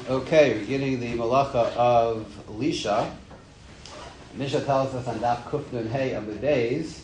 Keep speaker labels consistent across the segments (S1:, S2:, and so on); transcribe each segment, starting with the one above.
S1: Okay, we're beginning the malacha of Lisha. Misha tells us on Daf Kuf Nun Hey Amud Beis.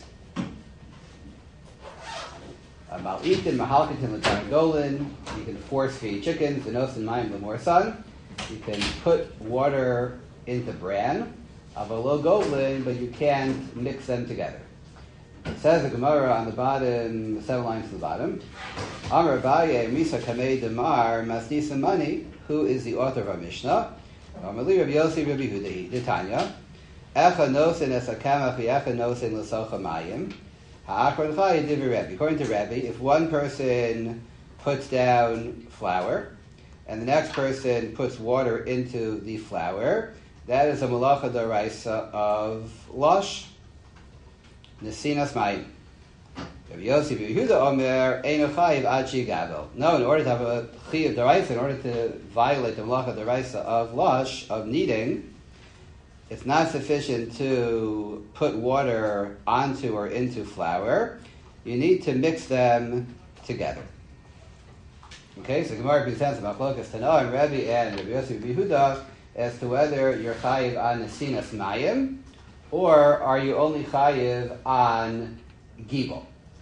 S1: Mal'itin, Mahalkitin, L'Targolin. You can force feed chickens, Venos and Mayim L'Morsan. You can put water into bran, Avalo Golin, but you can't mix them together. It says the Gemara on the bottom, 7 lines to the bottom. Amar Abaye, Misa Kamei Demar, Masnisa Mani, who is the author of our Mishnah. Amali Rabbi Yossi Rabbi Huda, Tanya. Echa nosin es hakamach v'echa nosin l'socha mayim. Ha'akron chai divi Rebbe. According to Rebbe, if one person puts down flour and the next person puts water into the flour, that is a malacha d'oraisa of lush. Nesinas mayim. Rabbi Yossi Rabbi Yehuda Omer eino chayiv ad shigavil. No, in order to have a chayiv d'oraisa, in order to violate the malacha d'oraisa of lush, of kneading, it's not sufficient to put water onto or into flour. You need to mix them together. Okay, so Gemara presents Machlokas Tana and Rebbe and Rabbi Yossi Rabbi Yehuda as to whether you're chayiv on nesinas mayim or are you only chayiv on gibel.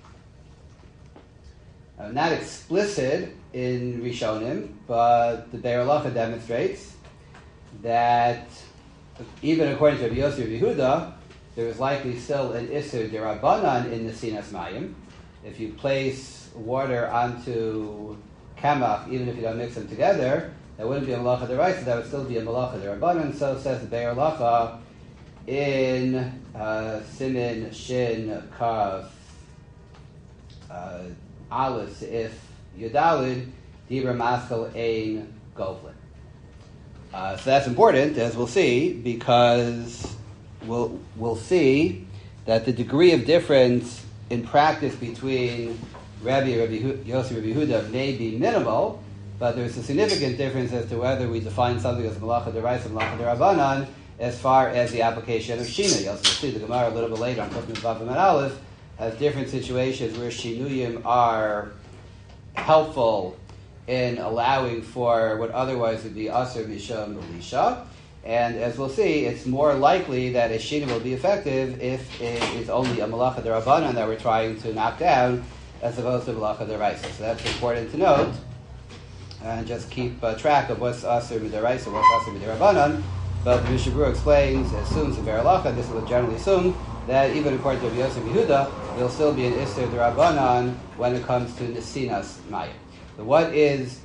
S1: Not explicit in Rishonim, but the Be'er Halacha demonstrates that even according to Rabbi Yossi Rabbi Yehuda, there is likely still an Isur Derabanan in Nesinas Mayim. If you place water onto kamach, even if you don't mix them together, that wouldn't be a malacha d'oraisa, that would still be a malacha d'Rabbanan. So says the Be'er Halacha in Simin Shin Kav Aleph if Yudalid Dibra Maschel Ein Govlin. So that's important, as we'll see, because we'll see that the degree of difference in practice between Rabbi and Rabbi Yossi Rabbi Yehuda may be minimal, but there's a significant difference as to whether we define something as malacha d'oraisa and malacha d'Rabbanan as far as the application of shina. You'll see the Gemara a little bit later on Kufnus Vav and Aleph has different situations where shinuyim are helpful in allowing for what otherwise would be Asr Misham Elisha. And as we'll see, it's more likely that a shina will be effective if it is only a malacha d'Rabbanan that we're trying to knock down as opposed to malacha d'oraisa. So that's important to note. And just keep track of what's Asr D'oraisa, what's Asr D'Rabbanan. But the Mishnah Berurah explains, assumes in Be'er Halacha, this is generally assumed, that even according to Rabbi Yossi Yehuda, there'll still be an Isur D'Rabbanan when it comes to Nesinas Mayim. So what is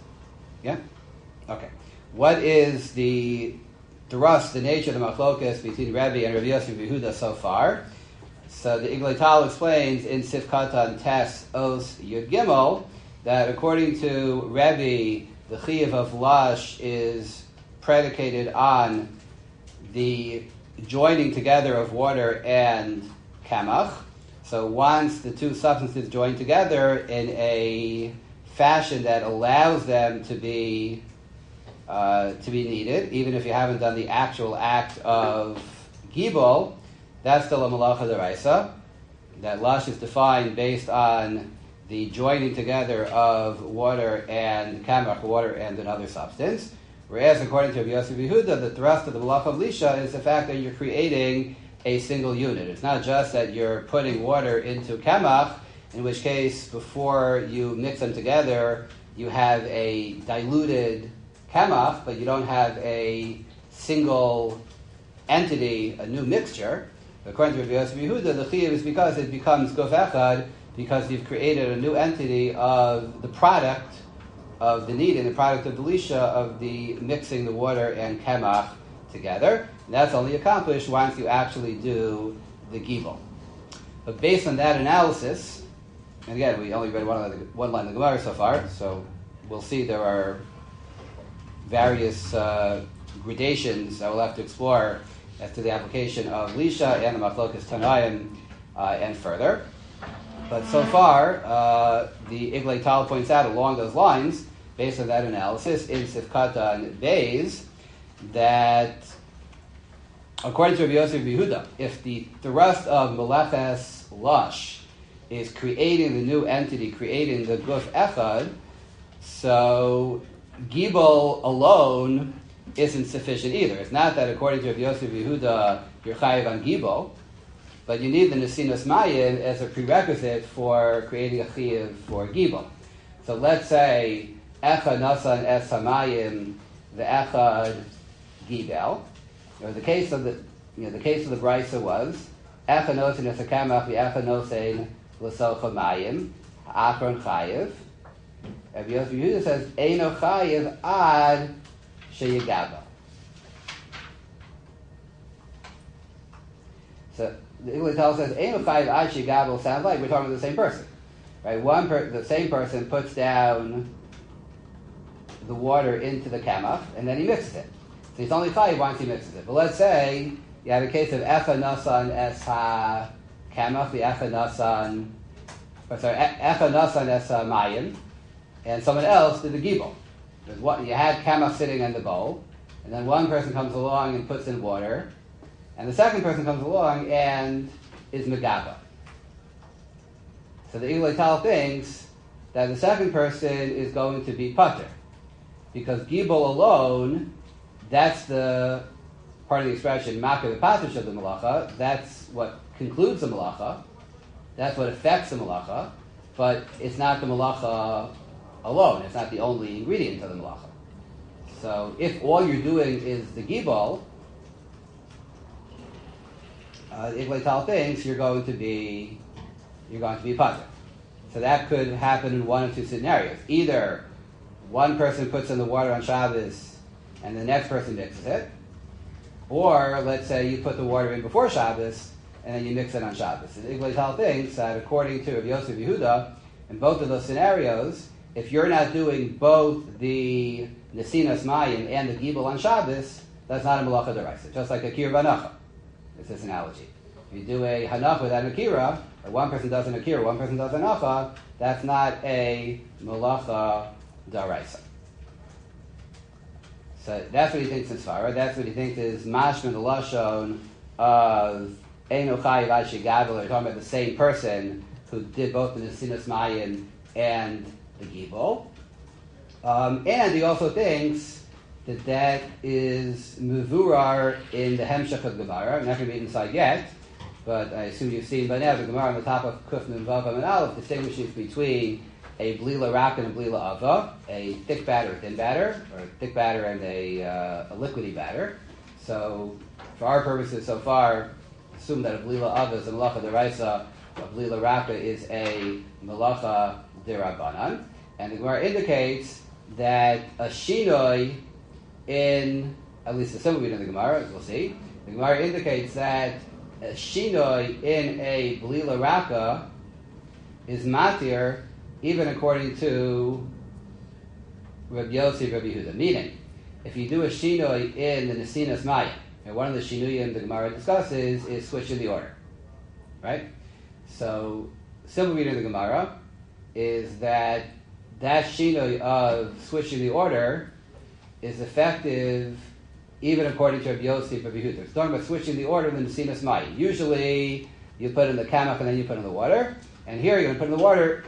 S1: the thrust, the nature of the machlokas between Rabbi and Rabbi Yossi Yehuda so far? So the Iglei Tal explains in Sif Katan Tes Os Yud Gimel that according to Rabbi, the chiyuv of lash is predicated on the joining together of water and kamach. So once the two substances join together in a fashion that allows them to be kneaded, even if you haven't done the actual act of gibel, that's still a malacha d'oraisa. That lush is defined based on the joining together of water and kamach, water and another substance. Whereas according to Rabbi Yossi Yehuda, the thrust of the malacha of lisha is the fact that you're creating a single unit. It's not just that you're putting water into kamach, in which case, before you mix them together, you have a diluted kamach, but you don't have a single entity, a new mixture. According to Rabbi Yossi Yehuda, the chiyuv is because it becomes guf echad, because you've created a new entity of the product of the kneading, the product of the lisha, of the mixing the water and kamach together. And that's only accomplished once you actually do the gibel. But based on that analysis, and again, we only read one line of the Gemara so far, so we'll see there are various gradations that we'll have to explore as to the application of lisha and the machlokas Tanaim and further. But so far, the Iglei Tal points out along those lines, based on that analysis, in Sifkata and Beis, that according to Rabbi Yossi Yehuda, if the thrust of Meleches Lush is creating the new entity, creating the Guf Echad, so Gibel alone isn't sufficient either. It's not that according to Rabbi Yosef Yehuda, you're chayiv on Gibel, but you need the Nesinas Mayim as a prerequisite for creating a chayiv for Gibel. So let's say Echad Nasan Es Hamayim the Echad Gibel. Or the case of the Brisa was Echad Nosein Es Hakamach the Echad Nosein L'Sol Chamayim Akron Chayiv. Rabbi Yosef Yehuda says Eino Chayiv Ad Sheyigabel. So the Igli tells us Eino Chayiv Ad Sheyigabel sounds like we're talking about the same person, right? The same person puts down the water into the kamach and then he mixes it. So he's only chayiv once he mixes it. But let's say you have a case of Echa Nasan Es Ha Kamach, the Echa Nasan Es Ha Mayim, and someone else did the gibel. You had kamach sitting in the bowl, and then one person comes along and puts in water, and the second person comes along and is megaba. So the Igli Tal thinks that the second person is going to be pater, because gibel alone, that's the part of the expression makar the patish of the malacha. That's what concludes the malacha. That's what affects the malacha. But it's not the malacha alone. It's not the only ingredient of the malacha. So if all you're doing is the gibel, Igli Tal thinks you're going to be pater. So that could happen in one of two scenarios. Either one person puts in the water on Shabbos and the next person mixes it, or let's say you put the water in before Shabbos and then you mix it on Shabbos. And Igli Tal thinks that according to Rabbi Yosef Yehuda, in both of those scenarios, if you're not doing both the Nesinas Mayim and the Gibel on Shabbos, that's not a Malacha D'Oraisa. Just like a Kir V'Anacha. It's this analogy. If you do a Hanach without an Akira, or one person does an Akira, one person does an Anacha, that's not a Malacha D'Oraisa. So that's what he thinks in Svara. That's what he thinks is mashman the lashon of Eino Chayiv Ad Sheyigabel. They're talking about the same person who did both the Nesinas Mayim and the Gibel. And he also thinks that is mevurar in the Hemshech of Gemara. I'm not going to be inside yet, but I assume you've seen by now the Gemara on the top of Kuf Nun Vav and Aleph distinguishes between a blila rak and a blila ava, a thick batter, a thin batter, or a thick batter and a liquidy batter. So, for our purposes so far, assume that a blila ava is a malacha deraisa, a blila raka is a malacha derabanan. And the Gemara indicates that a shinoi in, at least the simple reading of the Gemara, as we'll see, the Gemara indicates that a shinoi in a blila raka is matir, even according to Rabbi Yossi, Rabbi Yehuda. Meaning, if you do a shinoi in the Nesinas Mayim, and one of the shinuyim the Gemara discusses is switching the order, right? So, simple reading of the Gemara is that shinoi of switching the order is effective even according to Rabbi Yossi, Rabbi Yehuda. It's talking about switching the order in the Nesinas Mayim. Usually, you put in the kamach and then you put in the water. And here you're going to put in the water,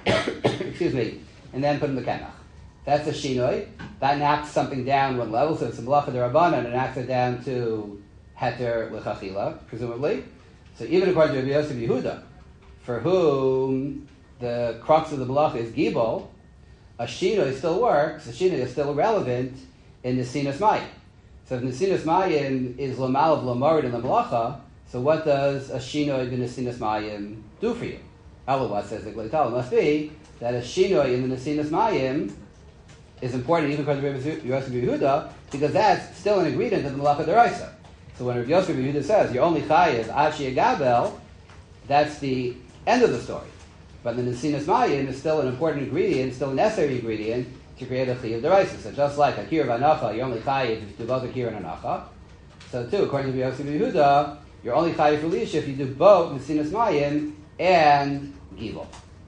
S1: and then put in the kenach. That's a shinoi. That knocks something down one level, so it's a malacha d'Rabbanan, and it knocks it down to heter l'chachila, presumably. So even according to Rabbi Yosef Yehuda, for whom the crux of the malacha is gibel, a shinoi still works. A shinoi is still relevant in Nesinas Mayim. So if Nesinas Mayim is lamal of lamarid in the malacha, so what does a shinoi in Nesinas Mayim do for you? Otherwise, says the Igli Tal, it must be that a shinoi in the Nesinas Mayim is important even because of Rabbi Yosef Yehuda, because that's still an ingredient of the Malacha D'Oraisa. So when Rabbi Yosef Yehuda says you're only chayiv Ad Sheyigabel, that's the end of the story. But the Nesinas Mayim is still an important ingredient, still a necessary ingredient to create a chayiv D'Oraisa. So just like a kir v'anacha, you're only chayiv if you do both a kir and anacha. So too, according to Rabbi Yosef Yehuda, you're only chayiv Elisha if you do both Nesinas Mayim and gibel.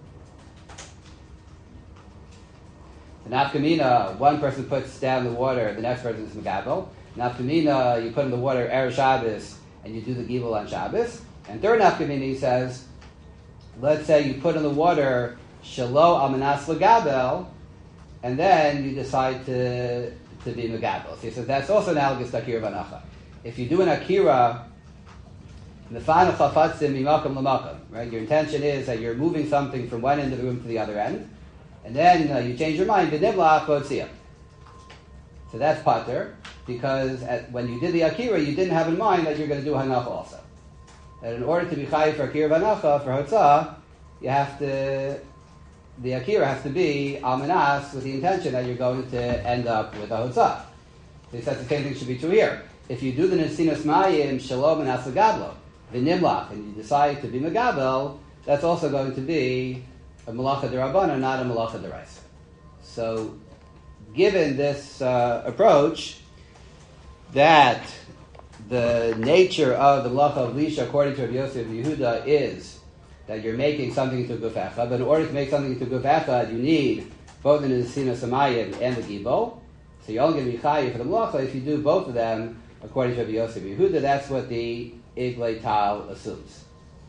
S1: The nafkamina, one person puts down the water, the next person is megabel. Nafkamina, you put in the water erev Shabbos, and you do the gibel on Shabbos. And third nafkamina, he says, let's say you put in the water shelo almanas legabel, and then you decide to be megabel. So he says that's also analogous to akira v'anacha. If you do an akira, mefana chafatzim mimakam lamakam, right? Your intention is that you're moving something from one end of the room to the other end, and then you change your mind. V'nivlach v'otziyah. So that's pater, because when you did the akira, you didn't have in mind that you're going to do hanacha also. That in order to be chayiv for akira v'anacha, for hotzah, you have to, the akira has to be almanas with the intention that you're going to end up with a hotzah. So he says the same thing should be true here. If you do the nesinas mayim shalom and asagablo, v'nimlach, and you decide to be megabel, that's also going to be a malacha derabbanan, not a malacha deraisa. So, given this approach, that the nature of the malacha of lisha, according to Rabbi Yosef Yehuda, is that you're making something into gufecha, but in order to make something into gufecha, you need both the nesinas mayim and the gibol. So you're only going to be chayiv for the malacha if you do both of them, according to Rabbi Yosef Yehuda. That's what the Iglei Tal assumes.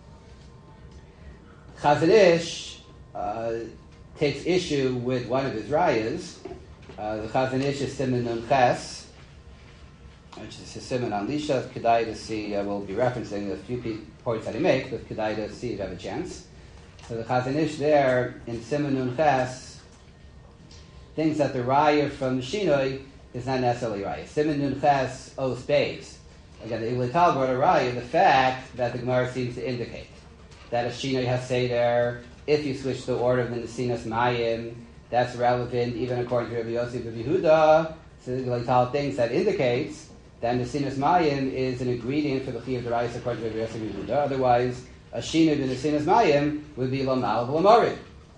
S1: Chazon Ish takes issue with one of his rayas. The Chazon Ish is Siman Nun Ches, which is his Siman on Lisha. Kedai to see, we'll be referencing a few points that he makes, but Kedai to see if you have a chance. So the Chazon Ish there, in Siman Nun Ches, thinks that the raya from Shinoi is not necessarily raya. Siman Nun Ches O space. Again, the Iglei Tal brought a raya, the fact that the Gemara seems to indicate that a Shinoi has say there, if you switch the order of the Nesinas Mayim, that's relevant even according to Rabbi Yosef of Yehuda. So the Iglei Tal thinks that indicates that Nesinas Mayim is an ingredient for the Chiyuv D'Oraisa according to Rabbi Yosef of Yehuda. Otherwise, a Shinoi of the Nesinas Mayim would be Lamal V'Lamorid.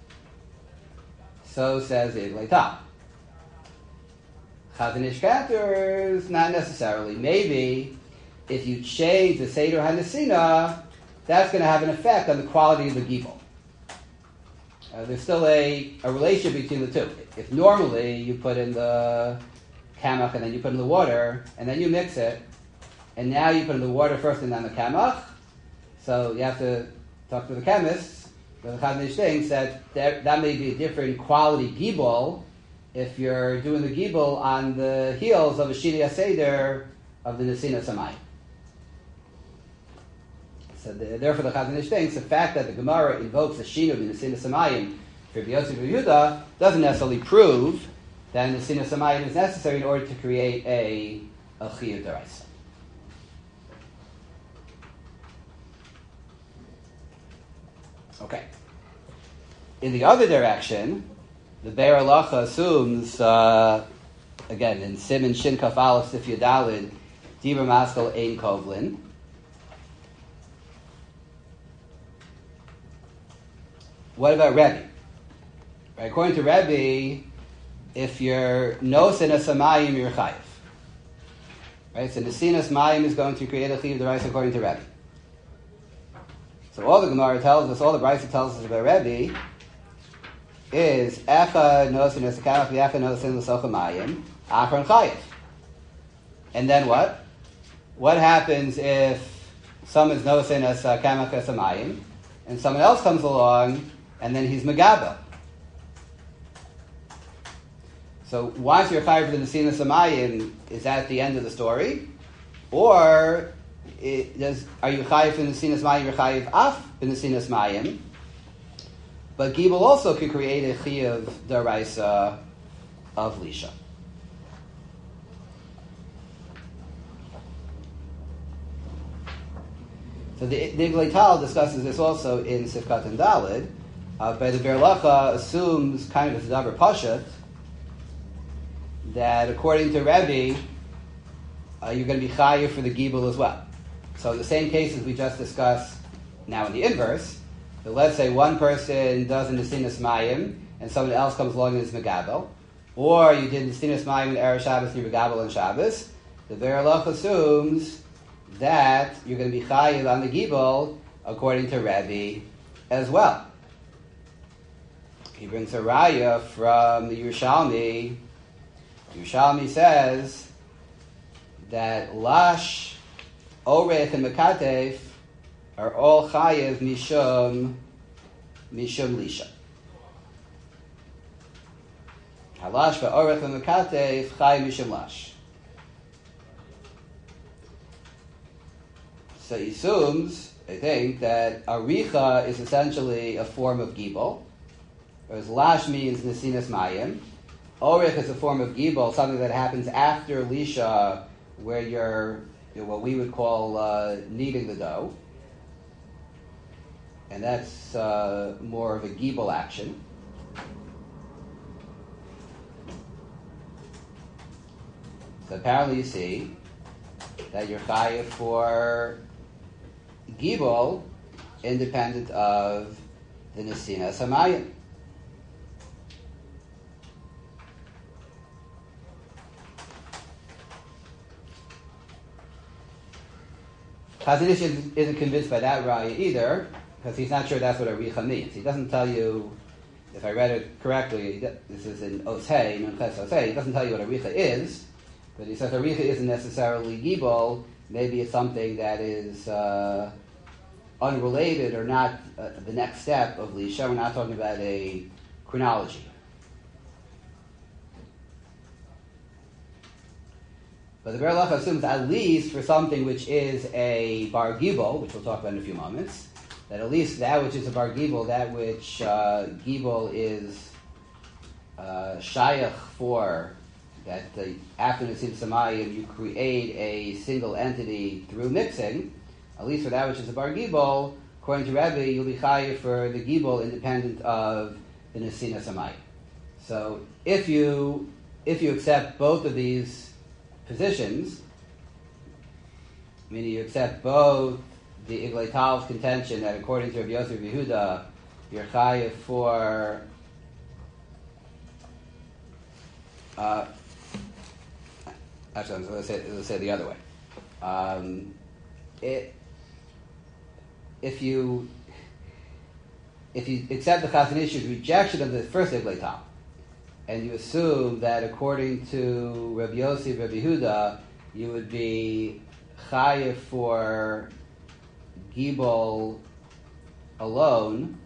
S1: So says the Iglei Tal. Chazon Ish counters, not necessarily. Maybe if you change the Seder HaNesina, that's going to have an effect on the quality of the gibel. There's still a relationship between the two. If normally you put in the kamach and then you put in the water and then you mix it, and now you put in the water first and then the kamach, so you have to talk to the chemists. But the Chazon Ish thinks that may be a different quality gibel if you're doing the gibel on the heels of a Shiri HaSeder of the Nesina Samayim. So therefore the Chazon Ish thinks the fact that the Gemara invokes the Shinu of the Nesina Samayim for Rabbi Yosef Yehuda doesn't necessarily prove that Nesina Samayim is necessary in order to create a Chiyuv D'Oraisa. Okay. In the other direction, the Be'er Halacha assumes, again, in Siman Shin Kaf Aleph Sif Yudalid, Dibur Maskal Ein Kovlin. What about Rebbe? Right, according to Rebbe, if you're nosin a samayim, you're chayiv. Right, so nesinas mayim is going to create a chiyuv d'oraisa according to Rebbe. So all the Gemara tells us, all the Brisa tells us about Rebbe is echa nosin a sakamach v'echa nosin l'socha mayim achron chayiv. And then what? What happens if someone's nosin a sakamach a samayim and someone else comes along and then he's megabel? So once you're chayiv for the Nesina Samayim, is that the end of the story? Or are you chayiv for the Nesina Samayim, you're chayiv af for the Nesina Samayim, but Gibel also could create a chiyuv d'oraisa of Lisha. So the Iglei Tal discusses this also in Sifkat and Dalid, but the Be'er Halacha assumes kind of a davar pashat that according to Rebbe, you're going to be chayiv for the gibel as well. So in the same cases we just discussed, now in the inverse, that let's say one person does an Nesinas Mayim and someone else comes along and is megabel, or you did Nesinas Mayim and Erev Shabbos and you're megabel on Shabbos, the Be'er Halacha assumes that you're going to be chayiv on the gibel according to Rebbe as well. He brings a raya from the Yerushalmi. Yerushalmi says that Lash, Orech, and Mekatev are all chayiv mishum lisha. Halash va'orech v'mekatev chai mishum lash. So he assumes, I think, that aricha is essentially a form of gibel, whereas lash means nesinas mayim. Orech is a form of gibel, something that happens after lisha, where you're what we would call kneading the dough, and that's more of a gibel action. So apparently, you see that you're chayav for gibel, independent of the nesinas hamayim. Chazon Ish isn't convinced by that raya either, because he's not sure that's what aricha means. He doesn't tell you, if I read it correctly, this is in Osei, Nunches Osei, he doesn't tell you what aricha is, but he says aricha isn't necessarily gibel, maybe it's something that is unrelated or not the next step of lisha. We're not talking about a chronology. But the Be'er Halacha assumes, at least for something which is a bar gibel, which we'll talk about in a few moments, that at least that which is a bar gibel, that which gibel is shayach for, that after Nesinas Hamayim you create a single entity through mixing, at least for that which is a bar gibel, according to Rebbe, you'll be chayav for the gibel independent of the Nesinas Hamayim. So if you accept both of these positions, meaning you accept both the Iglei Tal's contention that according to Rabbi Yosef Yehuda, you're chayav for actually, let's say it the other way. If you accept the Chazon Ish's rejection of the first Iglei Tal, and you assume that according to Rabbi Yosef, Rabbi Yehuda, you would be chayav for gibel alone,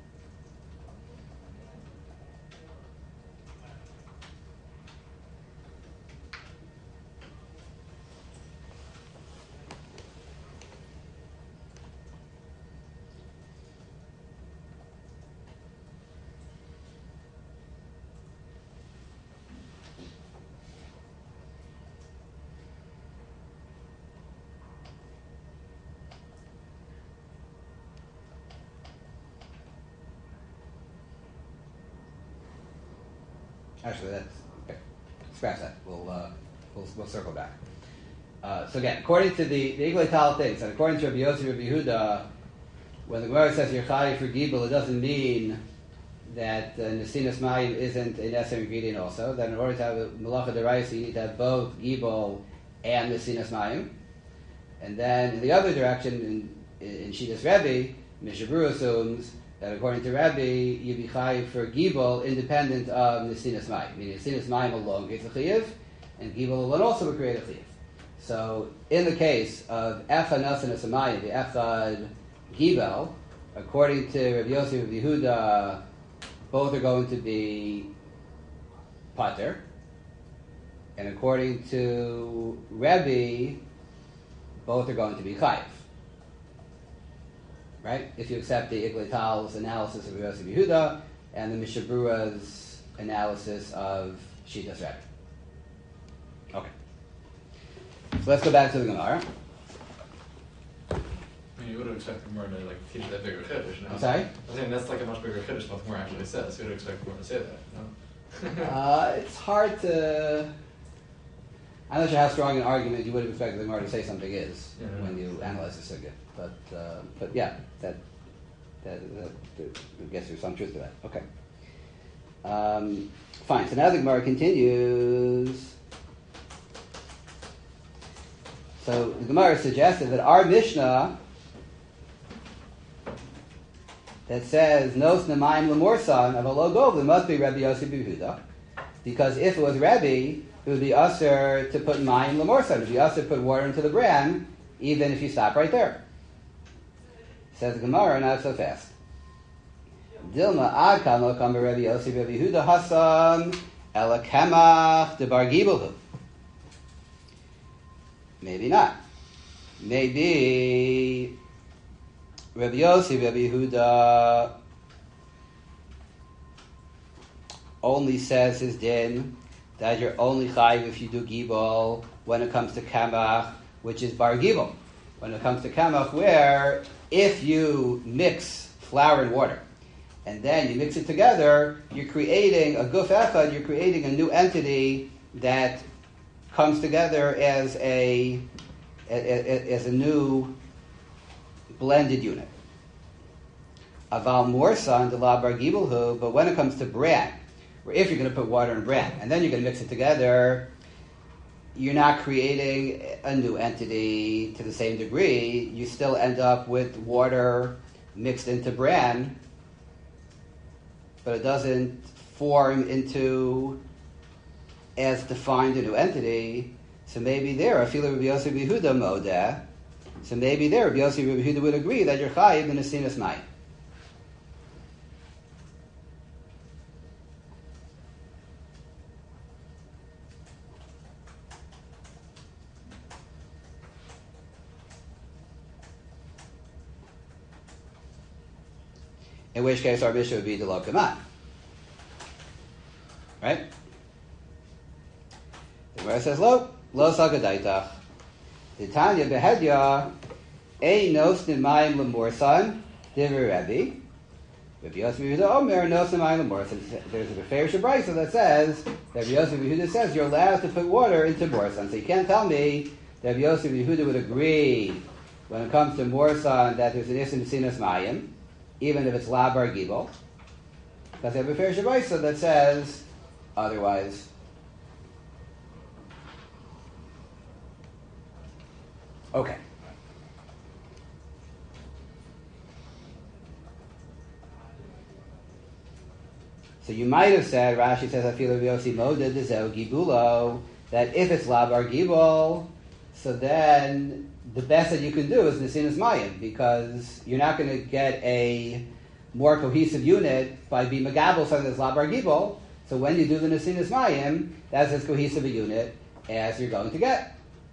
S1: actually, that's okay. Scratch that. We'll circle back. So again, according to the Iglei Tal things, and according to Rabbi Yosef, Rabbi Yehuda, when the Gemara says you're chayav for gibel, it doesn't mean that nesinas mayim isn't a necessary ingredient also. That in order to have a malacha deraisa, you need to have both gibel and nesinas mayim. And then in the other direction, in Shitas Rebbe, Mishabru assumes that according to Rabbi, you be chayiv for gibel independent of nesinas mayim. Meaning nesinas mayim alone creates a chiyuv, and gibel alone also would create a chiyuv. So in the case of echad nesinas mayim, the echad gibel, according to Rabbi Yosef of Yehuda, both are going to be pater, and according to Rabbi, both are going to be chayiv. Right? If you accept the Iglei Tal's analysis of Yosef Yehuda and the Mishabrua's analysis of Shitas Rebbe. Okay. So let's go back to the Gemara.
S2: I mean, you would have expected more to teach that bigger chiddush. No?
S1: I'm sorry?
S2: I think that's a much bigger chiddush than what the Gemara actually says. You would expect more to say that. No?
S1: It's hard to. I'm not sure how strong an argument you would have expected the Gemara to say something is when you analyze the sugya. But yeah, that I guess there's some truth to that. Okay. Fine. So now the Gemara continues. So the Gemara suggested that our Mishnah that says Nos Nemayim Lemorsan of a Logov must be Rabbi Yosef Yehuda, because if it was Rabbi, it would be usher to put Mayim Lemorsan. It would be usher to put water into the bran, even if you stop right there. Says the Gemara, not so fast. Dilma Ad Kama Kama Rabbi Yosef Rabbi Yehuda Hasan Ela kemach de bar gibelhu. Maybe not. Maybe Rabbi Yossi, Rabbi Yehuda only says his din that you're only chayiv if you do gibel when it comes to kamach, which is bar gibel. When it comes to kamach, where if you mix flour and water and then you mix it together, you're creating a guf echad, you're creating a new entity that comes together as a new blended unit. Aval morsan de la bar gibelhu, but when it comes to bran, where if you're going to put water and bran and then you're going to mix it together, you're not creating a new entity to the same degree. You still end up with water mixed into bran, but it doesn't form into as defined a new entity. So maybe there, I feel Rabbi Yossi Yehuda modeh. So maybe there, Rabbi Yossi Yehuda would agree that you're chayiv in a sinas mayim. In which case, our mission would be the lo kaman. Right? The Gemara says, lo sagadaitach. The Tanya behedya, ein nosnin mayim lemorsan, divrei Rebbe. Rabbi Yossi Yehuda omer nosnin mayim lemorsan. There's a fair shabraisa that says, that Rabbi Yossi Yehuda says you're allowed to put water into morsan. So you can't tell me that Rabbi Yossi Yehuda would agree when it comes to morsan that there's an isim sinas mayim, even if it's la bar gibel, because they have a fair shabraisa that says otherwise. Okay. So you might have said, Rashi says, I feel Rabbi Yossi modeh dezeu gibulo, that if it's la bar gibel, so then the best that you can do is nesinas mayim, because you're not going to get a more cohesive unit by being megabel something that's la bar gibel. So when you do the nesinas mayim, that's as cohesive a unit as you're going to get.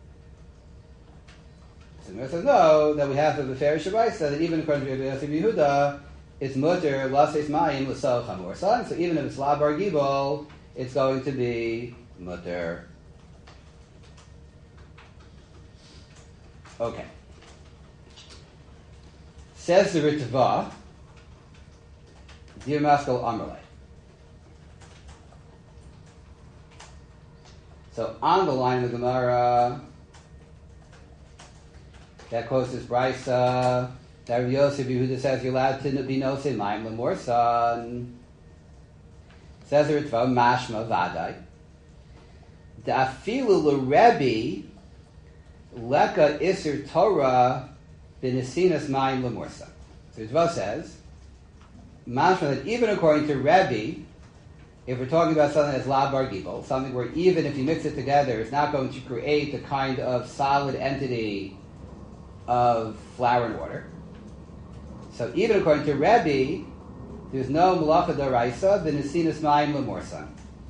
S1: So the Gemara says no, that we have the Befer Shabbos that even according to Rabbi Yossi Yehuda, it's mutter laseis mayim l'sal chamorsan. So even if it's la bar gibel, it's going to be mutter. Okay. Says the Ritva, Dir Maskal Amrlai. So on the line of the Gemara, that quotes this brisa that Rabbi Yossi Yehuda says you're allowed to be nosin mayim lemorsan. Says the Ritva, mashma vadai. Da'afilu l'Rebbe leka isur Torah b'nesinas mayim lemorsan. So Ritva says, mashma, that even according to Rebbe, if we're talking about something that's la bar gibel, something where even if you mix it together, it's not going to create the kind of solid entity of flour and water. So even according to Rebbe, there's no malacha d'oraisa b'nesinas mayim lemorsan.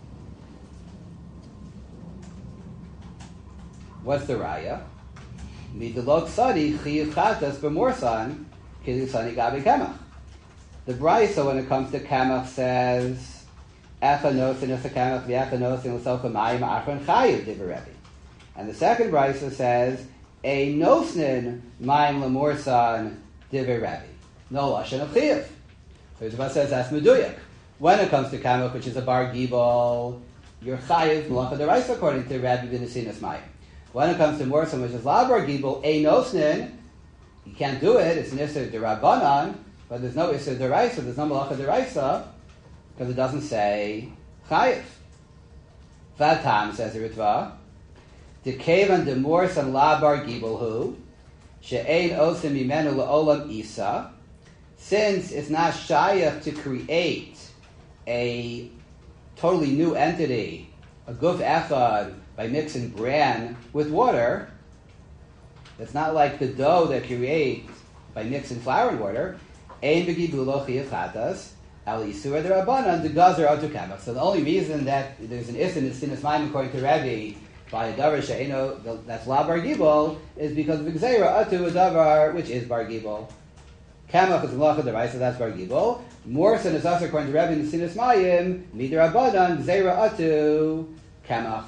S1: What's the raya? Midalot sadi chiyuv chatas b'morsan kilu sani gabi kamach. The brisa when it comes to kamach says echa nosin es kamach v'echa nosin l'socha mayim achron chayiv divrei Rebbe. And the second brisa says a nosnin mayim lemorsan divrei Rebbe. No lashon of chiyuv. So Ritva says that's meduyak. When it comes to kamach, which is a bar gibel, you're chayiv malacha d'oraisa according to Rebbe b'nesinas mayim. When it comes to morsan, which is la bar gibel, a nosnin, you can't do it. It's an isser d'Rabbanan, but there's no isser d'oraisa. There's no malacha d'oraisa because it doesn't say chayiv. Vatam says the Ritva, Dekevan de morsan la bar gibel hu she'ein osim mimenu la'olam isa. Since it's not shayach to create a totally new entity, a guf echad, by mixing bran with water, it's not like the dough that creates by mixing flour and water. Ein begibulo chiyuv chatas Al Yisura the Rabbanan the Gazer Atu Kamach. So the only reason that there's an Issa in Sinas Mayim according to Rabbi by a Davar She'eno that's La Bar Gibol is because of Gzeira Atu a Davar which is Bar Gibol. Kamach is Malacha Deraisa, so that's Bar Gibol. Morson is also according to Rabbi in Sinas Mayim Midar Rabbanan Gzeira Atu Kamach.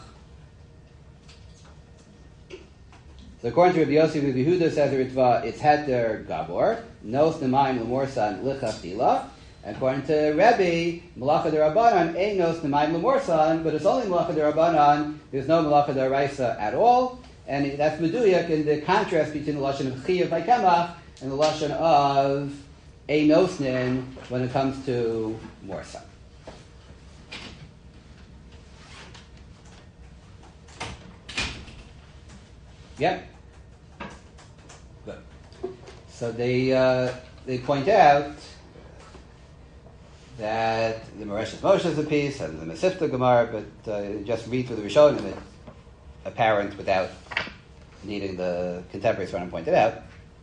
S1: So according to Rabbi Yossi, Rabbi Yehuda says Ritva, it's Heter Gabor, Nos Nemaim Lemorsan Lichafila. And according to Rabbi, Malacha Derabanan ain't Nos Nemaim Lemorsan, but it's only Malacha Derabanan. There's no Malacha Deraisa at all, and that's Meduyak in the contrast between the lashon of Chiyav by Kemach and the lashon of Ein Nosnin when it comes to Morsan. Yep. Good. So they point out that the Mauritius Moshe is a piece and the Mesivta Gemara, but just read through the Rishonim, it's apparent without needing the contemporaries trying to point it out.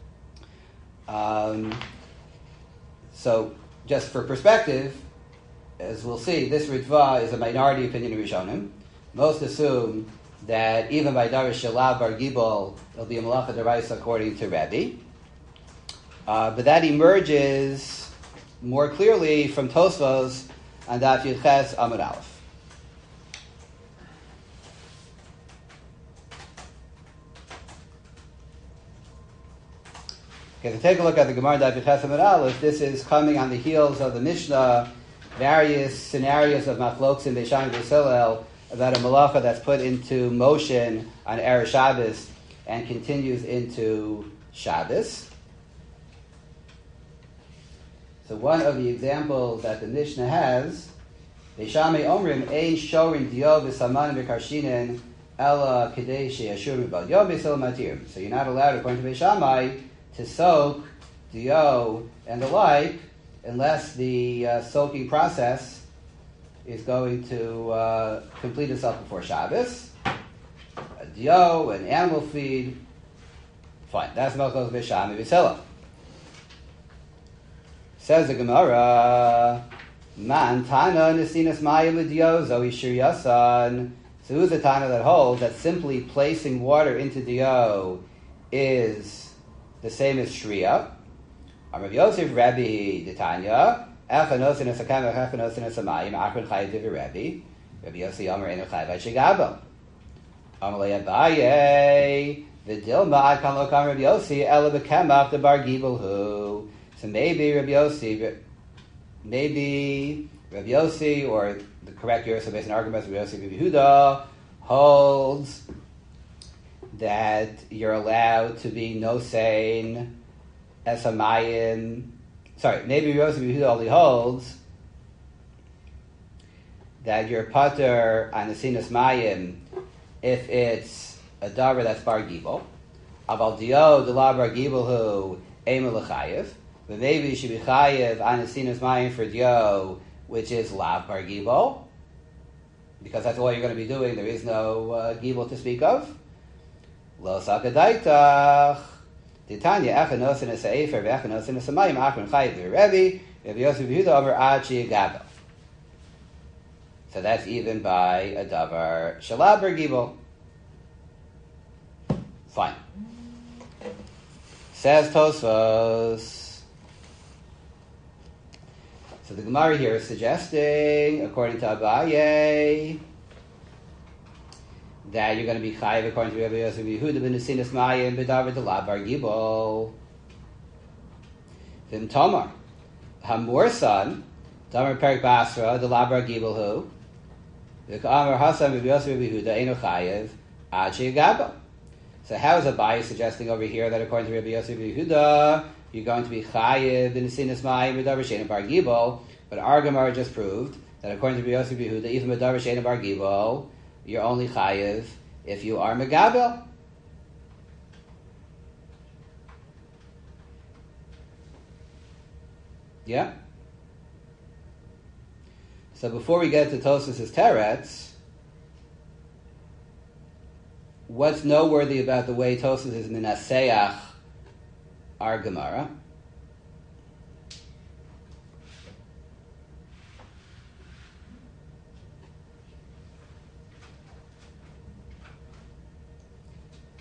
S1: So just for perspective, as we'll see, this Ritva is a minority opinion of Rishonim. Most assume that even by Darish Shalab Bar Gibol, it'll be a Malacha Deraisa according to Rabbi. But that emerges more clearly from Tosfos and Daf Yud Ches Amud Aleph. Okay, so take a look at the Gemara Daf Yud Ches Amud Aleph. This is coming on the heels of the Mishnah, various scenarios of Machlokes in Beishan and Beis Hillel, about a malacha that's put into motion on Erev Shabbos and continues into Shabbos. So one of the examples that the Mishnah has, Beishamei Omrim Ein Shorin Dio V'Saman V'Karshinin Ela Kedei She'Yashur V'Bal Yom V'Sil Matir. So you're not allowed, according to Beishamai, to soak Dio and the like unless the soaking process is going to complete itself before Shabbos. A dio, an animal feed. Fine. That's Malchus Beishamai Beis Hillel. Says the Gemara, Man Tana Nesinas Mayim L'Dio Zohi Shir Yasan. So who's the Tana that holds that simply placing water into Dio is the same as Shriya? Rav Yosef Rabbi D'Tanya, Echa Nosin Esakam, Echa Nosin Esamayim, Akron Chayiv Divi Rabbi, Rabbi Yosef Yomer Eno Chayiv Shigabo. Amalei Abaye, V'Dilma Adkan Lo Kam Rabbi Yosef, Ela B'Kemach the Bar Gibel Hu. So maybe Rabbi Yossi, or the correct Yosef based on arguments of Rabbi Yossi Rabbi Yehuda, holds that you're allowed to be nosein esamayim. Sorry, maybe Rabbi Yossi Rabbi Yehuda only holds that you're pater on the sinas mayim if it's a davar that's bar gibel. Aval dio de la bar gibel hu ema lechayev. But maybe you should be chayev on the sinas mayim for dio, which is lav bar gibel, because that's all you're going to be doing. There is no gibel to speak of. Lo sakadaitach. Titanya echanosin eseifer v'echanosin esamayim akron chayev v'revi Rabbi Yosef Yehuda over ad sheyagabo. So that's even by a davar shalab bar gibel. Fine. Says Tosfos. So the Gemara here is suggesting, according to Abaye, that you're going to be chayiv according to Rabbi Yosef Yehuda ben Nesinas Mayim b'davar d'la bar gibol. V'im Tomar Hamorsan Damar Perik Basra d'la bar gibol hu v'ka'amar Hasan Rabbi Yosef Yehuda eino chayiv ad sheyagabo. So how is Abaye suggesting over here that according to Rabbi Yosef Yehuda you're going to be chayiv in the sinas mayim b'davar she'eino bar gibol, but our Gemara just proved that according to Rabbi Yosef Yehuda, even b'davar she'eino bar gibol, you're only chayiv if you are megabel. Yeah. So before we get to Tosfos' teretz, what's noteworthy about the way Tosfos is minaseach our Gemara?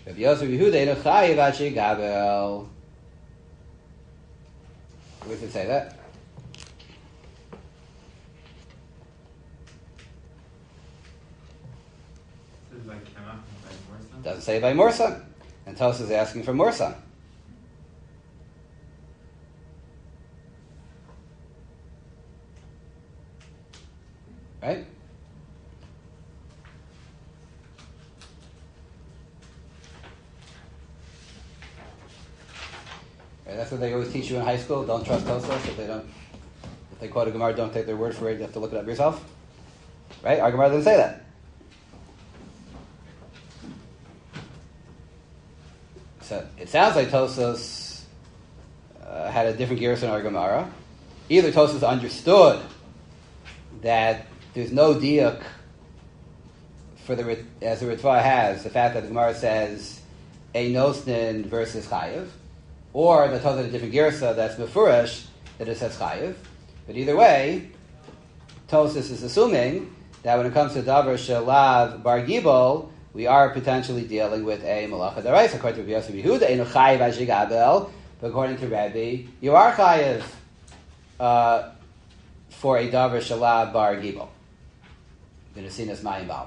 S1: Rabbi Yosef Yehuda Eino Chayiv Ad Sheyigabel. Where does it say that? Doesn't say by Morsan. And Tosa is asking for Morsan. Right? Right, that's what they always teach you in high school. Don't trust Tosa. If they quote a Gemara, don't take their word for it. You have to look it up yourself. Right? Our Gemara doesn't say that. So it sounds like Tosas had a different gears in our Gemara. Either Tosas understood that there's no diuk for as the Ritva has, the fact that the Gemara says a nosnin versus chayiv, or the Tosas had a different girsa that's mefurish that it says chayiv. But either way, Tosas is assuming that when it comes to davar shelav bar gibol, we are potentially dealing with a malacha daraisa. According to Rabbi Yosef Yehuda, einu chayiv ad sheyigabel. But according to Rabbi, you are chayiv for a davar shelav bar gibol. The nesinas mayim ba'alma.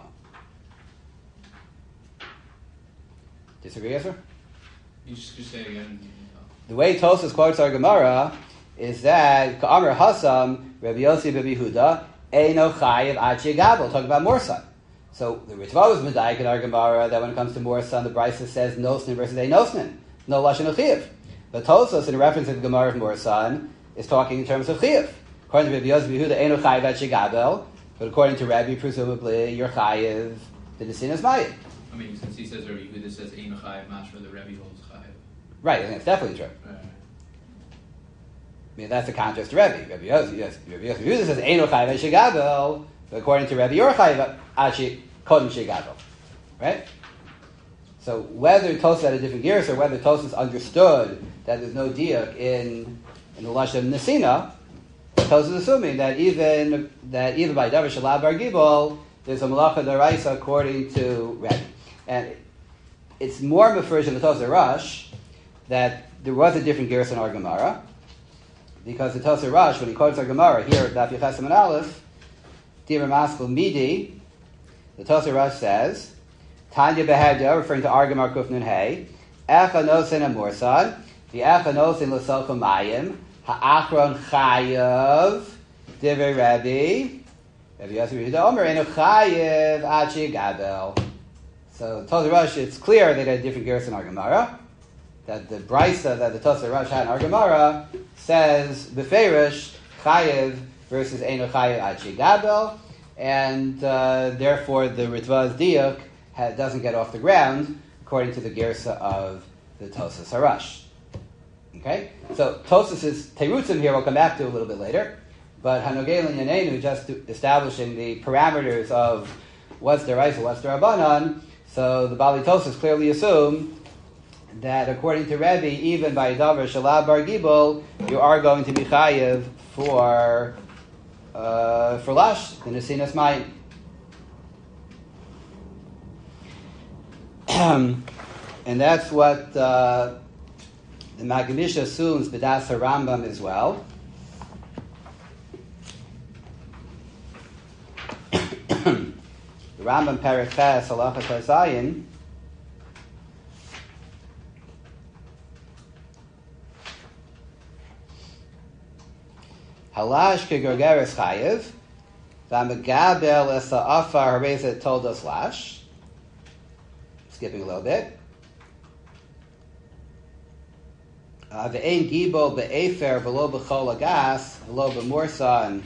S1: Disagree, yes, sir?
S2: You just say again.
S1: The way Tosas quotes our Gemara is that Ka'amar Hasam Rabbi Yosef Yehuda eino chayiv ad sheyigabel, talking about Morsan. So the Ritva was medayik in our Gemara that when it comes to Morsan, the Brisa says nosnin versus a nosnin, no lashon of chiyav. But Tosas, in reference to the Gemara of Morsan, is talking in terms of chiyav. According to Rabbi Yosef Yehuda, eino chayiv ad sheyigabel, but according to Rabbi, presumably you're chayiv the nesinas mayim.
S2: I mean, since he says Rabbi Yehuda says eino chayiv mashma, the Rabbi holds chayiv.
S1: Right, I think it's definitely true.
S2: Right.
S1: I mean, that's the contrast to Rabbi. Rabbi Yosef Yehuda says eino chayiv ad sheyigabel, but according to Rabbi, you're chayiv ad kodem sheyigabel. Right? So whether Tosas had a different gears or whether Tosas understood that there's no diuk in the lashon nesina, Tosas is assuming that even by davar shelav bar gibol, there's a malacha daraisa according to Rabbi. And it's more mefurish in the Tosas Rush that there was a different gears in our Gemara, because the Tosas Rush, when he quotes our Gemara here at Daf Yechesem and Aleph, Dibur Maskul Midi, the Tosas Rush says, Tanya Beheda, referring to our Gemara Kuf Nun Hey, Echa Nosin Amorsan, the Echa Nosin L'Socha Mayim, Ha'achron Chayav, Divrei Rabbi, Rabbi Yosef Yehuda Omer, Eino Chayav Ad Sheyigabel. So Tosas Rush, it's clear they had a different gears in our Gemara, that the Brisa that the Tosas Rush had in our Gemara says Beferish Chayiv versus Eino Chayiv Ad Sheyigabel, and therefore the Ritva's diuk doesn't get off the ground according to the Gersa of the Tosas Harash. Okay, so Tosas' Terutzim here we'll come back to a little bit later, but Hanogel and Yanenu just establishing the parameters of what's the Raisa, what's the Rabbanan. So the Bali Tosas clearly assume that according to Rebbe, even by davar shelav bar gibol, you are going to be chayiv for lash, the nesinas mayim. And that's what the Magnish assumes b'das Rambam as well. The Rambam Perek Ches Halacha Zayin Halash kegorgeres chayiv, v'amegabel esa afar harezet told us lash. Skipping a little bit. Ve'ein gibo be'efer v'lo b'chol agas v'lo b'morsan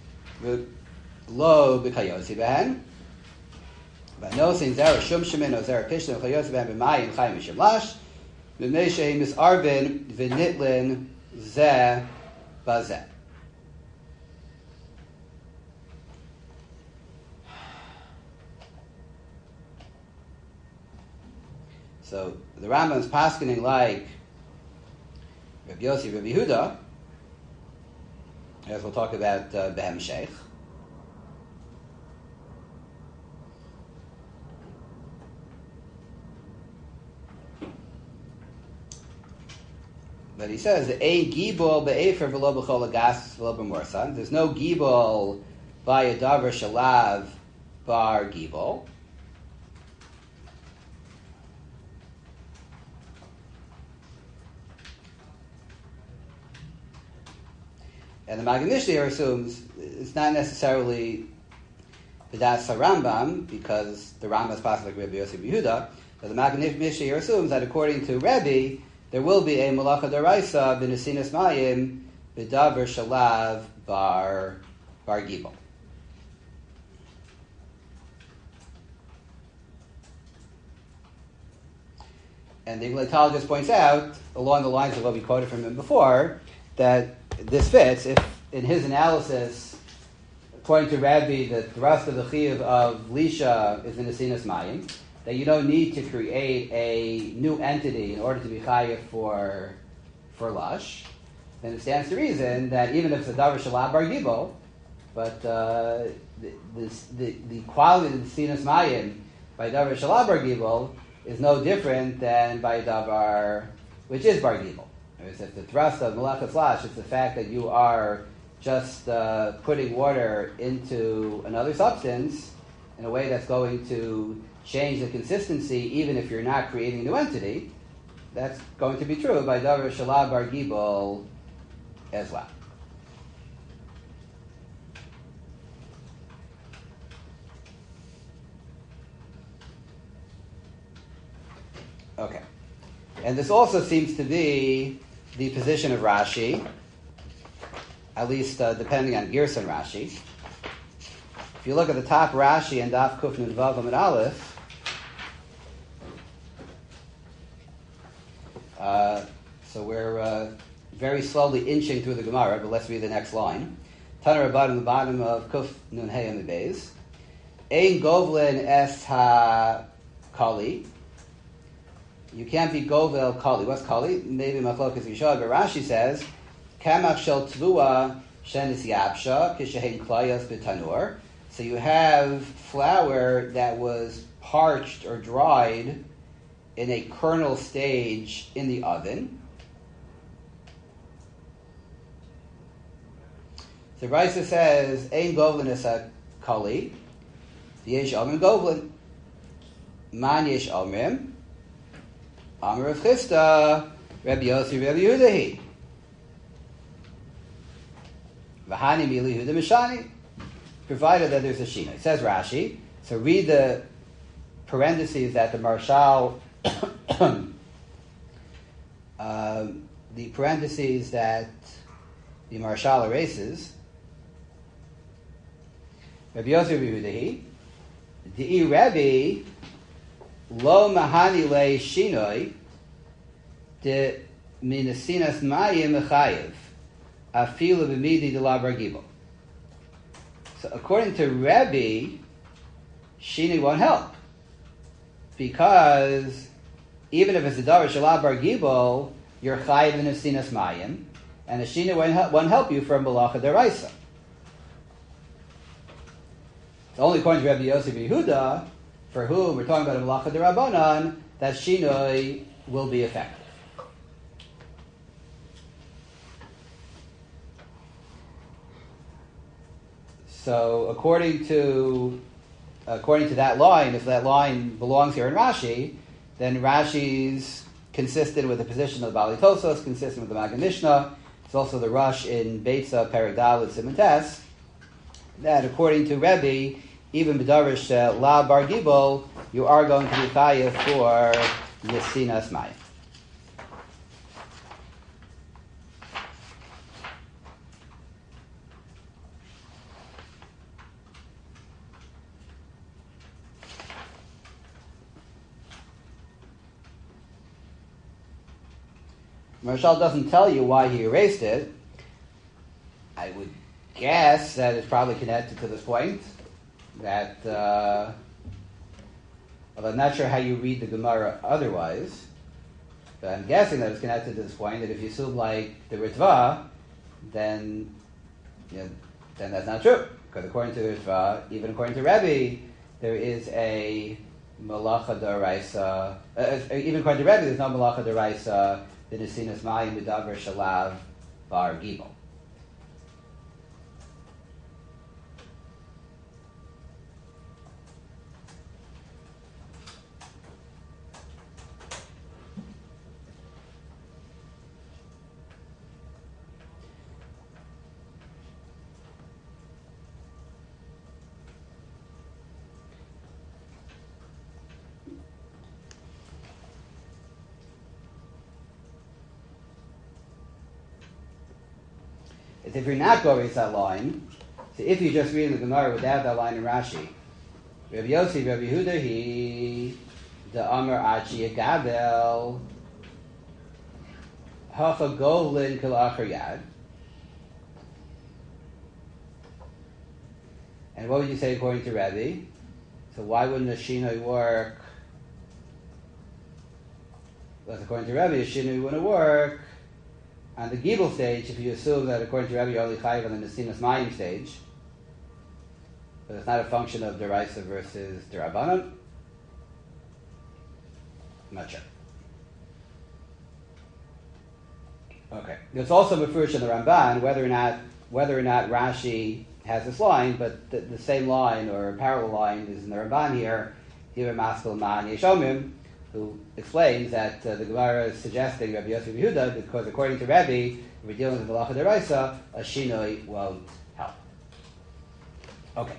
S1: v'lo b'chayosi behen. V'nosin zera shum shemin o zera pishtin v'chayosi behen b'mayim chayim mishim lash v'mei shehi misarvin v'nitlin zeh bazeh. So the Rambam is paskening like Rabbi Yossi, Rabbi Yehuda, as we'll talk about Behem Sheikh. But he says, "Ein gibol be'efer v'lo b'chol agas v'lo b'morsan." There's no gibol by a davar shalav bar gibol. And the Magen Mishnah here assumes it's not necessarily B'das HaRambam, because the Rambam is possible like Rabbi Yosef Yehuda, but the Magen Mishnah here assumes that according to Rebbe, there will be a Malacha Daraisa b'Nesinas Mayim b'Davar Shalav bar Gibel. And the Eglatologist points out, along the lines of what we quoted from him before, that this fits if, in his analysis, according to Rabbi, that the rest of the chiyuv of Lisha is in the Sinas Mayim, that you don't need to create a new entity in order to be chayiv for Lush, then it stands to reason that even if it's a Davar Shalab Bar Gibel, but the quality of the Sinas Mayim by Davar Shalab Bar Gibel is no different than by Davar, which is Bar Gibel. If the thrust of Malachas Lash is the fact that you are just putting water into another substance in a way that's going to change the consistency, even if you're not creating a new entity, that's going to be true by Davar Shalab Bar Gibel as well. Okay. And this also seems to be the position of Rashi, at least depending on Gerson Rashi. If you look at the top Rashi and Daf Kuf Nun Vav Amud Aleph, so we're very slowly inching through the Gemara, but let's read the next line. Taner Rabban on the bottom of Kuf Nun Hey Amud Beis. Ein Govlin Es Ha Kali. You can't be Govel Kali. What's Kali? Maybe Machlokas Yishod, but Rashi says, Kamach Shel Tvua Shenis Yapsha Kishehein Klayas B'Tanur. So you have flour that was parched or dried in a kernel stage in the oven. So Raisa says, Ein Govlin Es Ha Kali. Yesh Amrim Govlin. Man Yesh Amrim. Amar of Chisda, Rabbi Yossi, Rabbi Yehudahi. V'hani mili Yehuda Mishani. Provided that there's a Shina. It says Rashi. So read the parentheses that the Marshal, the parentheses that the Marshal erases. Rabbi Yossi, Rabbi Yehudahi. Di'i Rabbi, Lo mahani le shinoi de minasinas mayim mechayev afilu b'midi de la bar gibel. So according to Rebbe, shinoi won't help, because even if it's a davar shalab bar gibel, you're chayev in asinas mayim, and a shinoi won't help you from malacha deraisa. It's only according to Rabbi Yosef Yehuda, for whom we're talking about a malacha derabanan, that shinoi will be effective. So according to that line, if that line belongs here in Rashi, then Rashi's consistent with the position of the Bali Tosos, consistent with the Magen Mishnah. It's also the Rush in Beitza Perigdal with Simantes, that according to Rebbe, even b'darish la bar gibel, you are going to be chayav for nesinas mayim. Marshal doesn't tell you why he erased it. I would guess that it's probably connected to this point. That, well, I'm not sure how you read the Gemara otherwise, but I'm guessing that it's connected to this point, that if you assume like the Ritva, then that's not true. Because according to the Ritva, even according to Rebbe, there is a malacha d'oraisa. Even according to Rebbe, there's no malacha d'oraisa the nesinas mayim b'davar shalav bar gibel. If you're not going to that line, so if you're just reading the Gemara without that line in Rashi, Rabbi Yossi, Rabbi Yehuda, he the Amar Achi Gabel Hacha Golin Kil Achar Yad. And what would you say according to Rabbi? So why wouldn't a Shinoi work? Well, according to Rabbi, a Shinoi wouldn't work on the Gibel stage, if you assume that according to Rabbi, you're only chayiv on the Nesinas Mayim stage, but it's not a function of Deraisa versus Derabanan. I'm not sure. Okay. There's also Mefurish in the Ramban whether or not Rashi has this line, but the same line or a parallel line is in the Ramban here, Yivim Maskal Man Yeshomim, who explains that the Gemara is suggesting Rabbi Yosef Yehuda because according to Rabbi, if we're dealing with Malacha Deraisa, a Shinoi won't help. Okay.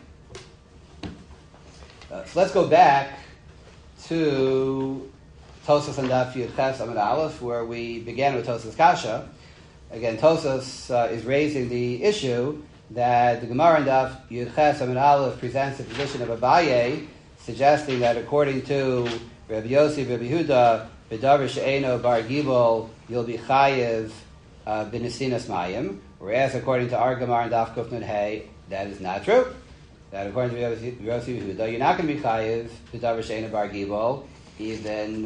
S1: So let's go back to Tosas and Daf Yud Ches Amud Aleph, where we began with Tosas Kasha. Again, Tosas is raising the issue that the Gemara and Daf Yud Ches Amud Aleph presents the position of Abaye, suggesting that according to Rabbi Yossi, Rabbi Yehuda, B'davar she'eno bar gibel, you'll be chayiv b'nesinas mayim. Whereas according to our Gemara and Daf Kuf Nun Hey, that is not true. That according to Rabbi Yossi, Yehuda, you're not going to be chayiv b'davar she'eno bar gibel. Even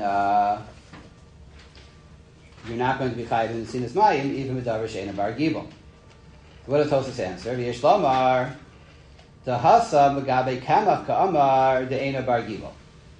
S1: you're not going to be chayiv b'nesinas mayim, even b'davar she'eno bar gibel. What does Tosas answer? V'yesh lomar tahasa magabe kamach ka'amar de'eno bar gibel.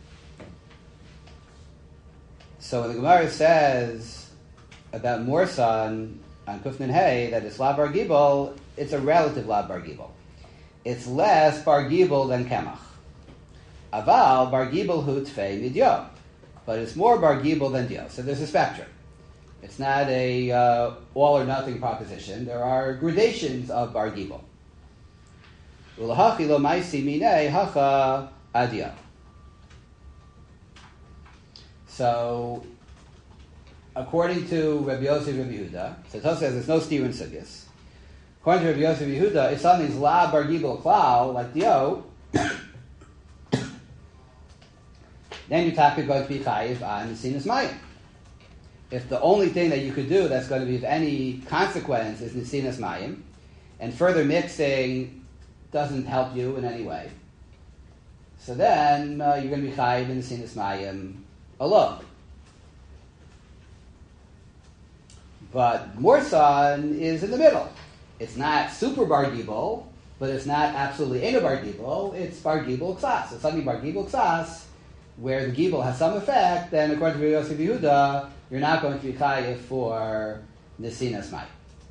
S1: So when the Gemara says about Morsan on Kufnin Hay that it's La Bar Gibel, it's a relative La Bar Gibel. It's less Bar Gibel than Kemach. Aval Bar Gibel hu Tfei Midyo. But it's more Bar Gibel than Dio. So there's a spectrum. It's not a all or nothing proposition. There are gradations of Bar Gibel. Ulahachi lo maisi minei hacha adio. So, according to Rabbi Yosef Rabbi Yehuda, so Tosas says there's no steer in Sugyas. According to Rabbi Yosef Rabbi Yehuda, if something's la bar gibel klal, like Dio, then you're talking about to be chayiv on Nesinas Mayim. If the only thing that you could do that's going to be of any consequence is Nesinas Mayim, and further mixing doesn't help you in any way, so then you're going to be chayiv in Nesinas Mayim alone. But Morsan is in the middle. It's not super Bar Gibel, but it's not absolutely Eino Bar Gibel. It's Bar Gibel Ksas. It's suddenly Bar Gibel Ksas, where the Gibel has some effect, then according to Rabbi Yosef Yehuda, you're not going to be chayiv for Nesinas Mayim.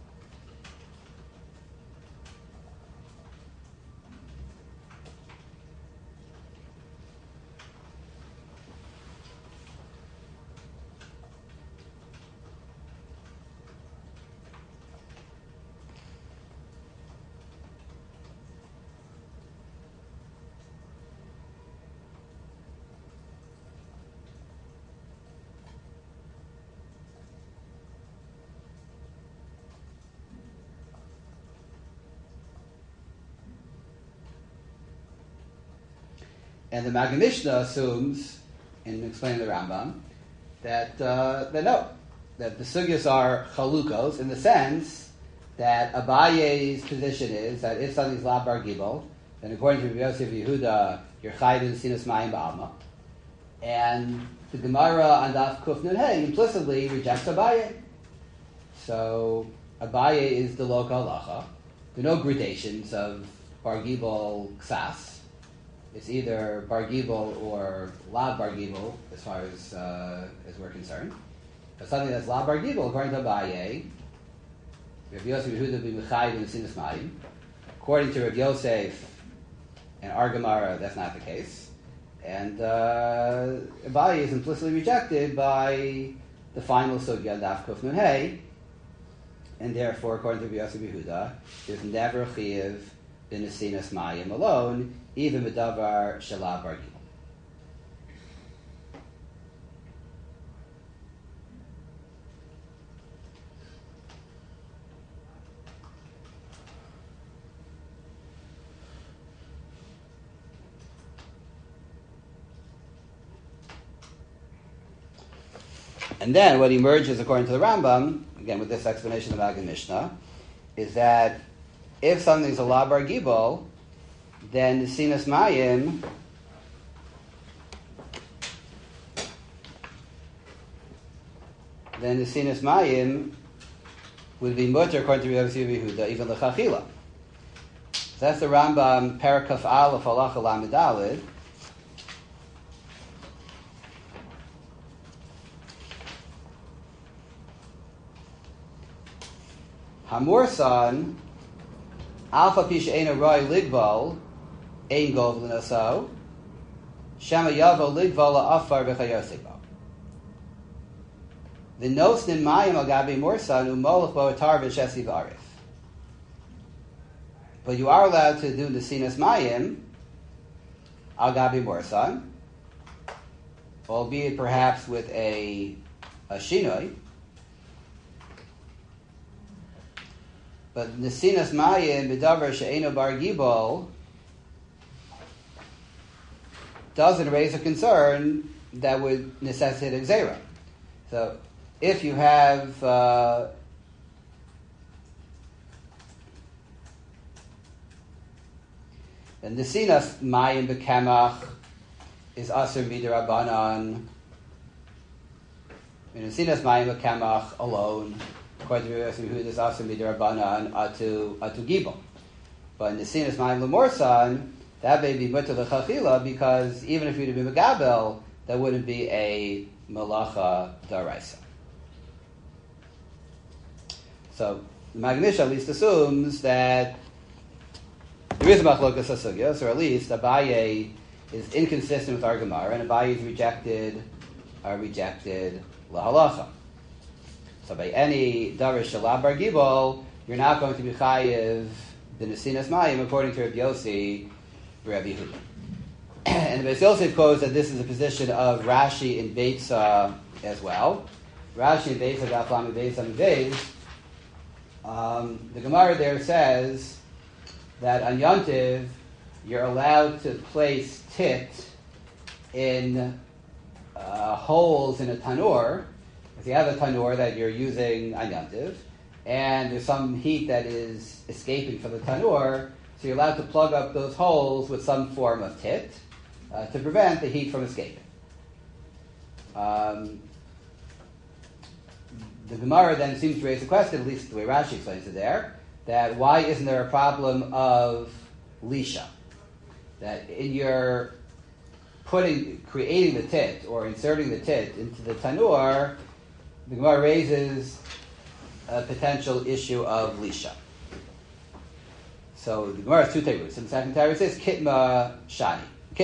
S1: And the Maggid Mishnah assumes, in explaining the Rambam, that no, that the sugyas are chalukos in the sense that Abaye's position is that if something's la bar gibel, then according to Rabbi Yosef Yehuda, you're chayiv in sinas mayim ba'alma, and the Gemara on Daf Kuf Nun Hey implicitly rejects Abaye. So Abaye is the local halacha. There are no gradations of bar gibel ksas. it's either bar gibel or lav bar gibel as far as we're concerned. But something that's lav bar gibel, according to Abaye, Rav Yosef Yehuda be mechayiv in the sinas mayim. According to Rav Yosef and our Gemara, that's not the case. And Abaye is implicitly rejected by the final sugya daf kuf nun hey, and therefore, according to Rav Yosef Yehuda, there's never a chiyuv in the sinas mayim alone, even medavar shalav bar gibel. And then what emerges, according to the Rambam, again with this explanation of Maggid Mishnah, is that if something's a lav bar gibel, then the sinas mayim would be mutter, according to Rav Yosef Yehuda, even l'chachila. So that's the Rambam Parakaf Aleph Halacha Lamed Daled. Hamorsan Alpha Pish Eina Roy Ligbal Ein Gov L'Naso Shema Yavo Ligbal Afar B'Chayosebo. The Nosnin Mayim Al Gabi Morsan Umolach Bo Atar B'Shesi V'Arif. But you are allowed to do the Sinas Mayim Al Gabi Morsan, albeit perhaps with a shinoi. But Nesinas Mayim B'Davar She'eno Bar Gibol doesn't raise a concern that would necessitate a Gzeira. So if you have then Nesinas Mayim B'Kemach is Asur Midirabanan. Nesinas Mayim B'Kemach alone, according to Rav Yehuda, is also midirabanan atu gibel. But in the sinas mayim lemorsan, that may be mutter l'chachila, because even if you'd have been megabel, that wouldn't be a malacha daraisa. So the Maggid Mishnah at least assumes that there is a machlokas hasugyos, or at least Abaye is inconsistent with our Gemara, and Abaye is rejected lahalacha. So by any darish shalab bar gibol, you're not going to be chayiv the nesinas mayim, according to Rabbi Yossi, Rabbi Yehuda. And Rabbi Yossi quotes that this is a position of Rashi in Beitza as well. Rashi in Beitza, Daflam Beitza Beitza. The Gemara there says that on Yontiv you're allowed to place tit in holes in a tanur. If you have a tanur that you're using on Yontiv, and there's some heat that is escaping from the tanur, so you're allowed to plug up those holes with some form of tit to prevent the heat from escaping. The Gemara then seems to raise the question, at least the way Rashi explains it there, that why isn't there a problem of lisha? That in your creating the tit or inserting the tit into the tanur, the Gemara raises a potential issue of lisha. So the Gemara has two tables. In the second Torah it says kitma shari.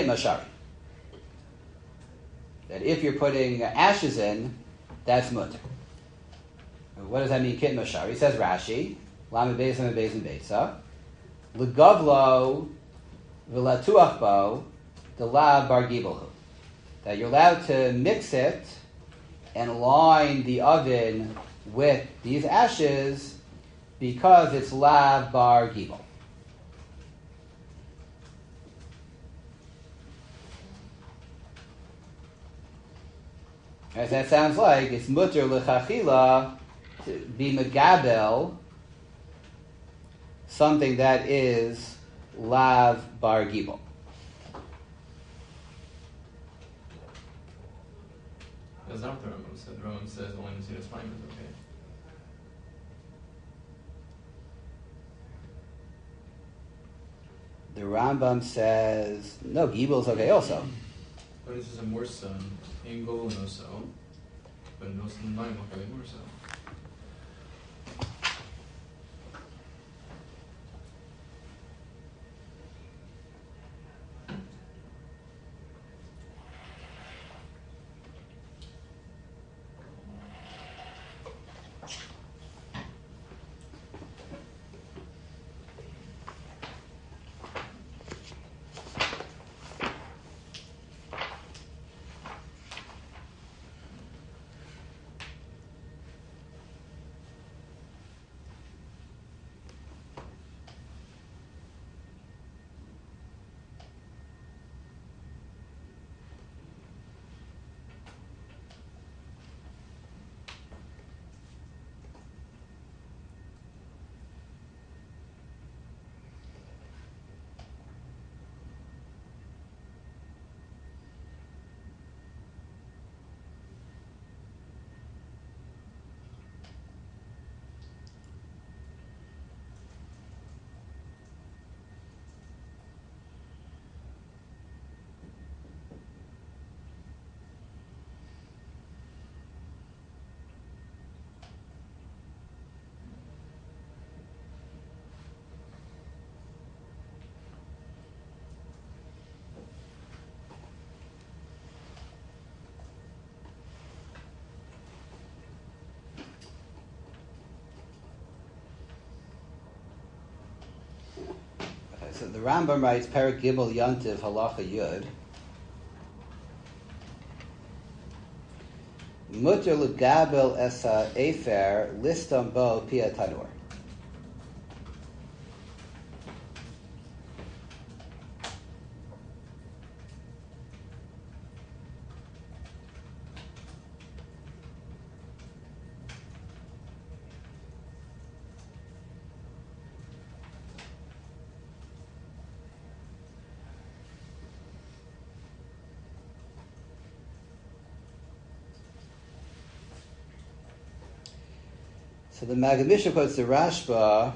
S1: That if you're putting ashes in, that's mutter. What does that mean, kitma shari? Says Rashi, Lamed Beis and Beis and Beitza, L'gavlo v'latuach bo delav bar gibelhu. That you're allowed to mix it and line the oven with these ashes because it's lav bar gibel. As that sounds like it's mutter l'chachila to be megabel something that is lav bar gibel.
S2: That's not what the Rambam said. The Rambam says only the Nesinas Mayim is okay.
S1: The The Rambam says, no, Gibel's okay also.
S2: But this is a more son, angle no so, but no son nine more so.
S1: So the Rambam writes, Perik Gibel Yantiv Halacha Yud. Mutter Lugabel Esa Efer Listam Bo Pia Tanur. So the Maggid Mishnah quotes the Rashba.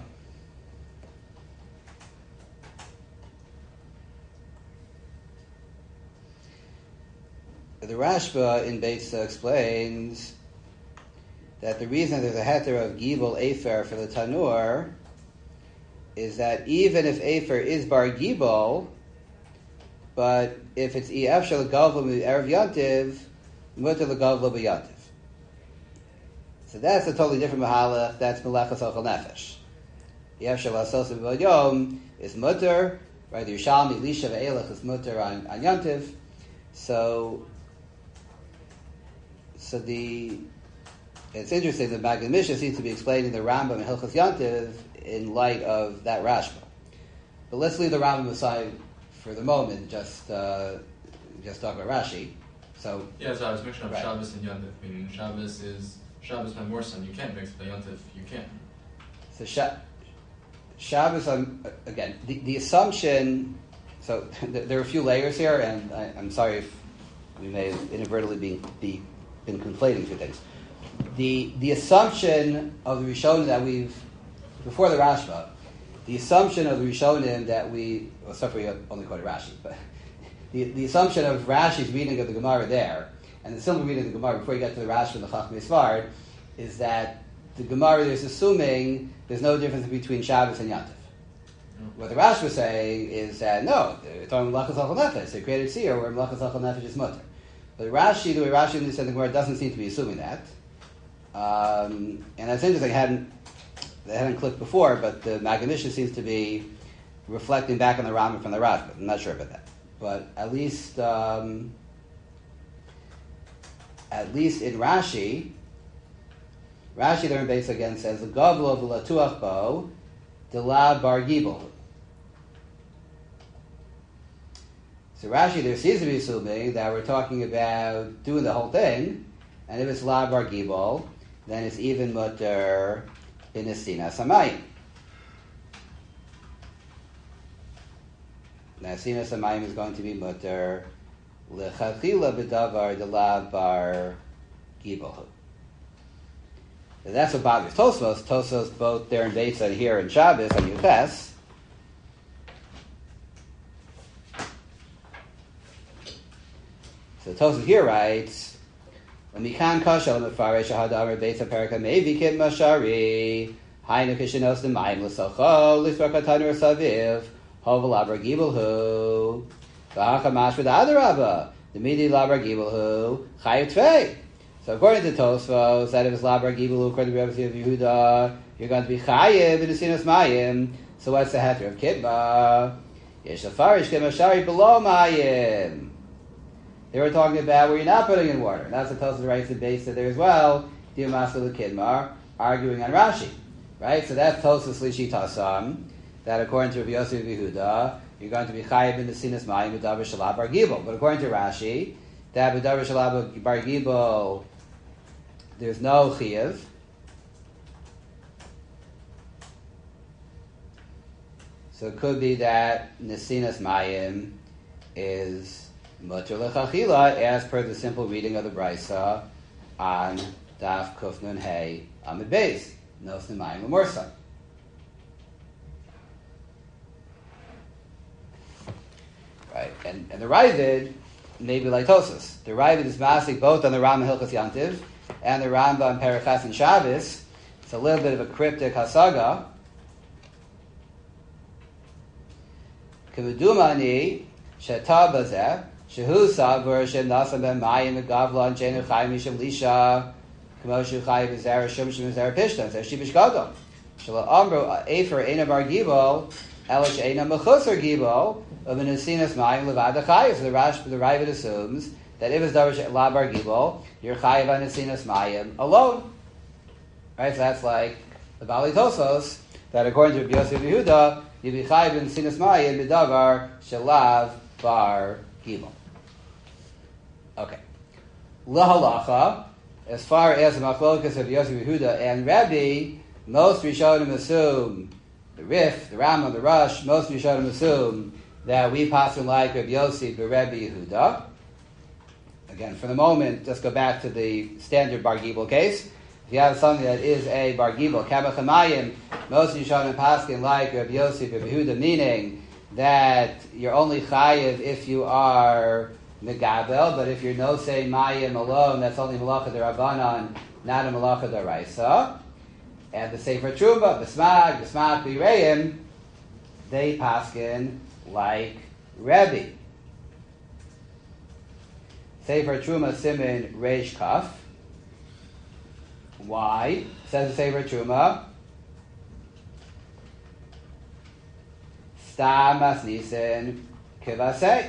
S1: The Rashba in Beitza explains that the reason there's a heter of Gibel Efer for the Tanur is that even if Efer is Bar Gibel, but if it's Ef Shel Gavla Erev Yantiv, Mutter L'Gavla B'Yantiv. So that's a totally different mahalach. That's melechas ochel nefesh. Ef Shel Asos B'Yom is mutter, right? The Yerushalmi Lisha Ve'elach is mutter on Yantiv. So it's interesting that Maggid Mishnah seems to be explaining the Rambam and Hilchos Yantiv in light of that Rashba. But let's leave the Rambam aside for the moment. Just talk about Rashi. So
S2: I was mentioning
S1: right.
S2: Shabbos and Yantiv. Meaning Shabbos by more son. You can't mix by Yantiv. You can.
S1: So Shabbos again. The assumption. So there are a few layers here, and I'm sorry if we may have inadvertently been conflating two things. The assumption of the Rishonim that before the Rashba, the assumption of the Rishonim that sorry, only quoted Rashi, but the assumption of Rashi's reading of the Gemara there, and the simple reading of the Gemara before you get to the Rashi and the Chachmei Sfard, is that the Gemara is assuming there's no difference between Shabbos and Yantiv. What the Rashi was saying is that no, they're talking Melachas Achal Nefesh. They created Seir where Melachas Achal Nefesh is mutter. But the way Rashi understands the Gemara doesn't seem to be assuming that. And that's interesting. They hadn't clicked before, but the Maggid Mishnah seems to be reflecting back on the Rambam from the Rashba. I'm not sure about that, but at least in Rashi there in base again says the Gavlo v'latuach bo Dela Bar Gibel. So Rashi there seems to be assuming that we're talking about doing the whole thing, and if it's La Bar Gibel, then it's even mutter Binesina Samayim. Nasina Samayim is going to be mutter Lechatchila B'davar Dela Bar Gibel. That's what bothers Tosfos. Tosfos both there in Beitza and here in Shabbos on Yutes So Tosfos here writes, "Mikan kashal mefarish hadamar beitza perika mevi kid mashari hainu kishinos the mayim l'socho l'svakatanur saviv hovel labar gibelhu v'hachamash v'dadarabba the midi labar gibelhu chayu tvei." So according to Tosfos, that if it's labar gibelhu according to Rebbe Yehuda, you're going to be chayiv in the sinas mayim. So what's the heter of kidma? Yesh lefarish kid mashari below mayim. They were talking about where you're not putting in water. That's what Tosfos writes in base there as well. Diamaskal Kidmar arguing on Rashi, right? So that's Tosfos Lishi Tasam. That according to Rabbi Yosef Yehuda, you're going to be chayiv in the sinas mayim with davar shalab bar gibel. But according to Rashi, that with davar shalab bar gibel, there's no chayiv. So it could be that nesinas mayim is Mutter lechachila, as per the simple reading of the Brisa on Daf Kuf Nun Hey Amid Beis, Nos Nemayim Umorsa. Right, and the Ravid may be like Tosfos. The Ravid is masik both on the Rambam Hilchos Yantiv and the Rambam Perichas and Shabbos. It's a little bit of a cryptic hasaga. Kevudumani Sheta Bazeh. Shehu Sabur Shem Nasam Ben Mayim Gavla and Jenu Chayim Misham Lisha Kamoshu Chayim Zera Shum Shum Zera Pishtan Zer Shibish Gadol Shala Amro Efer Eina Bar Gibol Elish Eina Mechusar Gibol of an Asinas Mayim Levada Chayim. So the Ravid assumes that if it's Davar La Bar Gibol, you're Chayim on Asinas Mayim alone. Right, so that's like the Bali Tosfos that according to Rabbi Yosef Yehuda, you'd be Chayim in Asinas Mayim B'Davar Shalav Bar Gibol. Okay. Lahalacha, as far as the machlokas of Yosef Yehuda and Rabbi, most Rishonim assume, the Rif, the Rambam, the Rush, most Rishonim assume that we pass in like Rabbi Yosef and Rabbi Yehuda. Again, for the moment, just go back to the standard Bar Gibel case. If you have something that is a Bar Gibel, Kabachamayim, most Rishonim pass in like Rabbi Yosef and Rabbi Yehuda, meaning that you're only chayiv if you are megabel, but if you're no say mayim alone, that's only malacha derabanan, not a malacha deraisa. And the Sefer Truma, the Smag B'Reim, they paskin like Rebbe. Sefer Truma Simin Reish Kaf. Why? Says the Sefer Truma. Stam Masnisen Kivasei.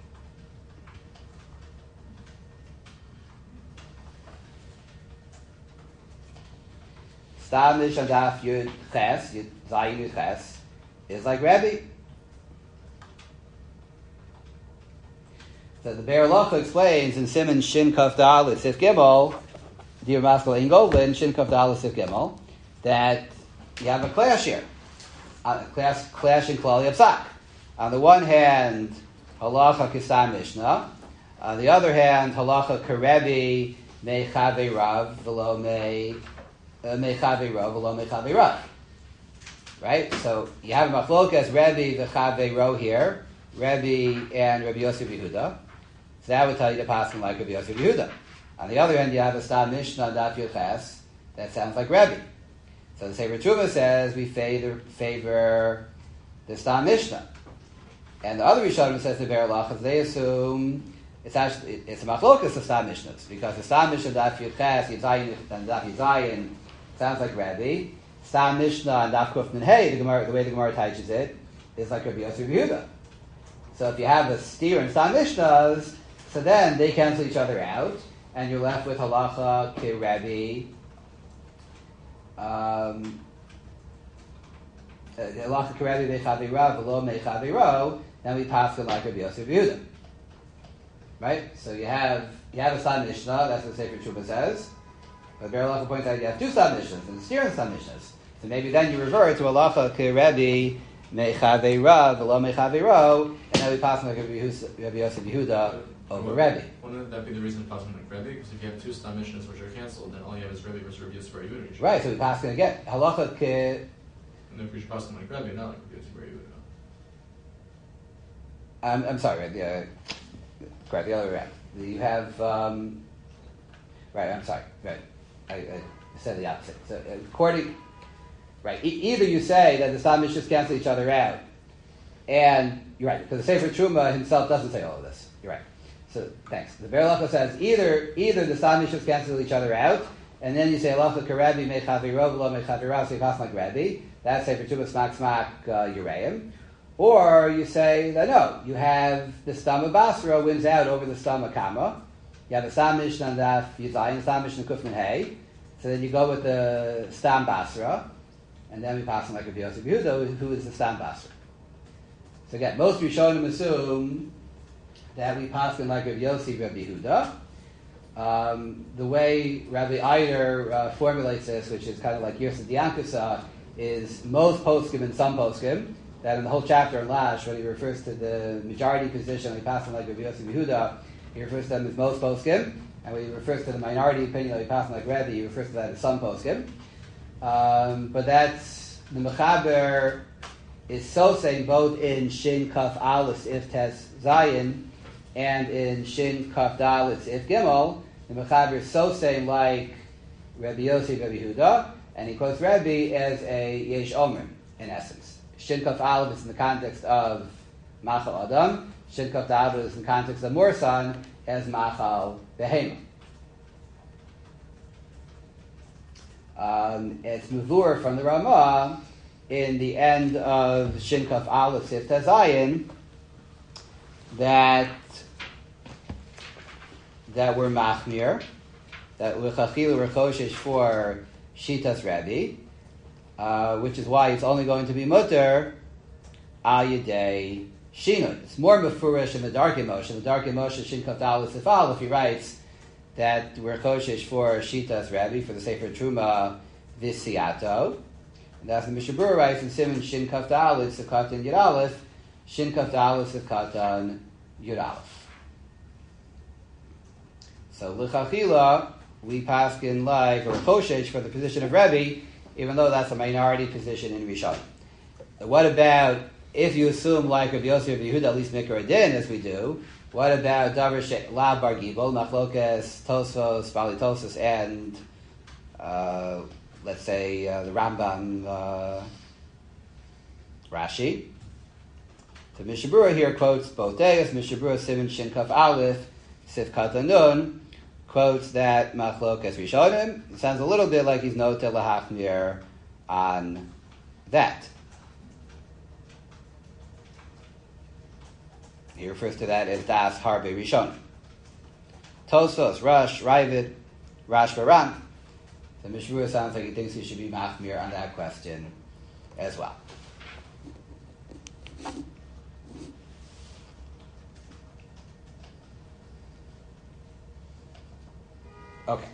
S1: Stam Nishadaf Yud Ches, Yud Zayin Yud Ches, is like Rebbe. So the Be'er Locha explains in Siman Shin Kaf Dal Sif Gimel, Dear Maskal Ingolin, Shin Kaf Dal Sif Gimel, that you have a clash here. Clash in Klali Apsak. On the one hand, halacha kisam mishnah. On the other hand, halacha karebi me chave rav v'lo me chave rav v'lo me chave rav. Right. So you have machlokas Rebbe the chave rav here, Rebbe and Rabbi Yosef Yehuda. So that would tell you to pass him like Rabbi Yosef Yehuda. On the other hand, you have a stam mishnah daf yoches. That sounds like Rebbe. So the Sefer Truma says we favor the Stam Mishnah, and the other Rishonim says the Be'er Lachas. They assume it's a machlokas of Stam Mishnahs because the Stam Mishnah Daf Yud Ches Yizayin and Daf Yizayin sounds like Rabbi. Stam Mishnah and Daf Kuf Nun Hey, the way the Gemara teaches it, is like Rabbi Yosef Yehuda. So if you have a steer in Stam Mishnahs, so then they cancel each other out, and you're left with halacha ki Rabbi. Halacha Karabi Mechavira V'lo Mechaviro, then we pass it like Rabbi Yosef Yehuda. Right? So you have a Stam Mishnah, that's what the Sefer Truma says. But Be'er Halacha points out you have two Stam Mishnahs, and steer in Stam Mishnahs. So maybe then you revert to Halacha Karabi Mechavira V'lo Mechaviro, and then we pass it like Rabbi Yosef Yehuda over Rebbe.
S2: Wouldn't that be the reason to pass like Rebbe? Because if you have two Stam Mishnahs which are cancelled, then all you have is Rebbe versus Rabbi Yosef Yehuda.
S1: Right, so we pass it again. Halacha Ke.
S2: And then if we should pass them like Rebbe, not like Rabbi Yosef Yehuda.
S1: I'm sorry, correct, the other way around. You have right. I'm sorry. Right. I said the opposite. So according, right. Either you say that the Stam Mishnahs cancel each other out, and you're right because the Sefer Truma himself doesn't say all of this. You're right. So thanks. The Be'er Halacha says either the Stam Mishnahs cancel each other out, and then you say Halacha Karabi Mechaviro V'lo Mechavira, so you pass like Rabbi. That's Sefer Truma Smak Yereim. Or you say that no, you have the Stama Basra wins out over the Stama Kama. You have the Stam Mishnah and Daf Yudzayin, Stam Mishnah Kufman Hay. So then you go with the Stam Basra, and then we pass on like Rabbi Yosef Yehuda, who is the Stam Basra. So again, most Rishonim assume that we pass on like Rabbi Yosef Rabbi Yehuda. The way Rabbi Eider formulates this, which is kind of like Yosef Diankasa, is most poskim and some poskim. That in the whole chapter in Lash, when he refers to the majority position, he passes on like Rabbi Yosef Yehuda, he refers to them as most poskim, and when he refers to the minority opinion that he passes on like Rebbe, he refers to that as some poskim. But that's the Mechaber is so saying both in Shin Kaf Aleph If Tes Zayin and in Shin Kaf Dalet If Gimel. The Mechaber is so saying like Rabbi Yosef Rabbi Yehuda, and he quotes Rebbe as a Yesh Omer in essence. Shin Kaf Aleph is in the context of Machal Adam. Shin Kaf Dalet is in the context of Morsan as Machal Behema. It's Mavur from the Ramah in the end of Shin Kaf Aleph Sif Tazayin that were Machmir, that L'chachilu Rechoshesh for Shitas Rabbi, which is why it's only going to be mutter al yedei shinui. It's more mefurish in the Darkei Moshe. The Darkei Moshe Shin Kaf Dalet Sif Aleph, he writes that we're koshish for Shitas Rabbi for the Sefer Truma Visiato, and that's the Mishnah Berurah writes in Simon Shin Kaf Dalet Sekatan Yud Aleph Shin Kaf Dalet Sekatan Yud Aleph. So L'chachila we paskin like or koshish for the position of Rabbi, even though that's a minority position in Rishon. What about if you assume like Rabbi Yosef Rabbi Yehuda at least Mikra Din as we do? What about Davar La Bar Gibel, Machlokes, Tosfos, Bali Tosfos, and let's say the Rambam, Rashi? So Mishnah Berurah here quotes both days. Mishnah Berurah Simon Shin Kaf Aleph Sif Katanun quotes that Machlokes Rishonim. It sounds a little bit like he's Noteh Lahachmir on that. He refers to that as Das Harbe Rishon. Tosfos, Rush, Ravid, Rash Baran. The Mishnah Berurah sounds like he thinks he should be Machmir on that question as well. Okay.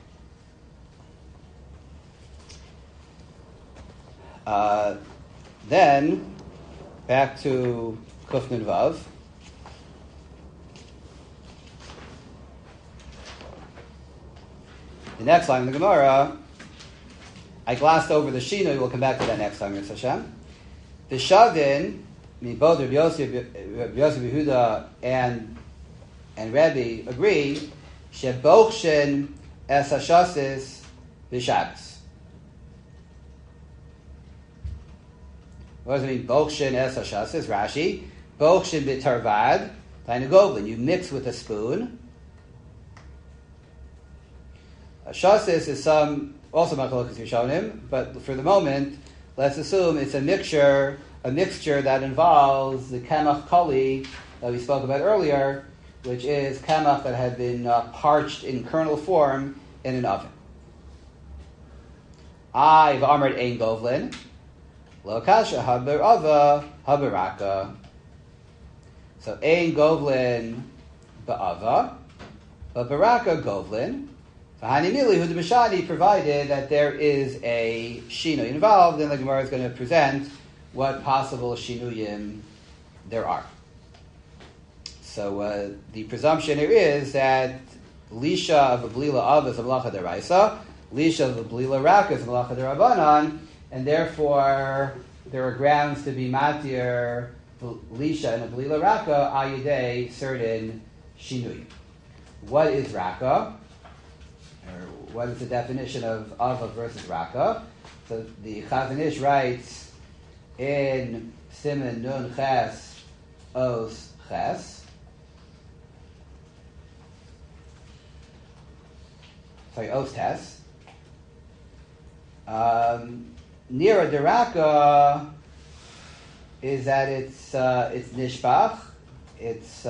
S1: Then, back to Kufnin Vav. The next line in the Gemara, I glossed over the Shinui, we'll come back to that next time, Yitz Hashem. The Shavin, I mean, both Rabbi Yosef Yehuda and Rebbe agree, Shebochshin es Hashasis v'Shabbos. What does it mean, Bochshin es Hashasis? Rashi, Bochshin b'tarvad, Tainu Goblin, you mix with a spoon. Shasis is some also Machlokes Rishonim, but for the moment, let's assume it's a mixture that involves the Kemach Kali that we spoke about earlier, which is Kemach that had been parched in kernel form in an oven. I've armored Ein Govlin, Lo Kasha Haber Ava Haberaka. So Ein Govlin Ba'ava, but Baraka Govlin. Provided that there is a shinui involved, then the Gemara is going to present what possible shinuyim there are. So the presumption here is that lisha of a blila av is a malacha deraisa, lisha of a blila raka is a malacha derabanan, and therefore there are grounds to be matir lisha and a blila raka ayidei certain shinuyim. what is Raka? Or what is the definition of Ava versus Raka? So the Chazon Ish writes in Siman Nun Ches Os Ches. Sorry, Os Tes. Nira de Raka is that it's nishbach, it's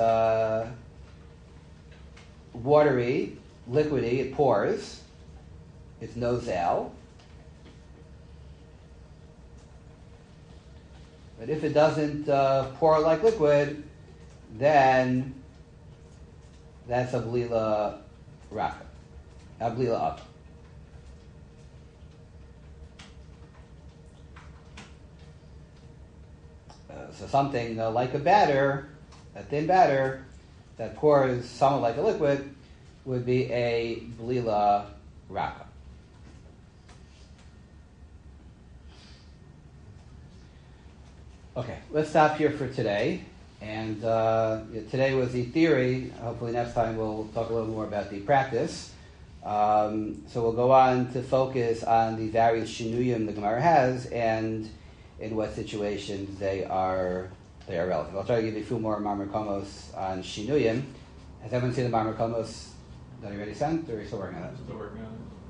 S1: watery, liquidy, it pours, it's nozel. But if it doesn't pour like liquid, then that's a blila raka, a blila up. So something like a batter, a thin batter, that pours somewhat like a liquid, would be a blila raka. Okay, let's stop here for today. And today was the theory. Hopefully next time we'll talk a little more about the practice. So we'll go on to focus on the various shinuyim the Gemara has and in what situations they are relevant. I'll try to give you a few more Marmar Komos on Shinuyim. Has everyone seen the Marmar Komos that I already sent, or are you still working on it?
S2: Still working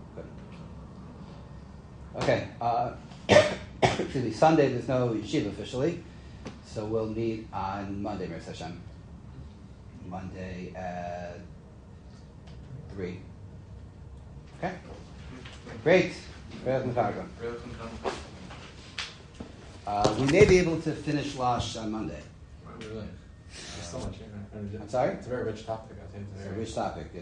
S2: on it.
S1: Good. Okay. Excuse me, Sunday there's no yeshiva officially, so we'll meet on Monday, Mir Hashem. Monday at 3. Okay? Great. We may be able to finish Lash on Monday.
S2: Really? There's so much here.
S1: I'm sorry?
S2: It's a very rich topic, I think.
S1: It's a rich topic.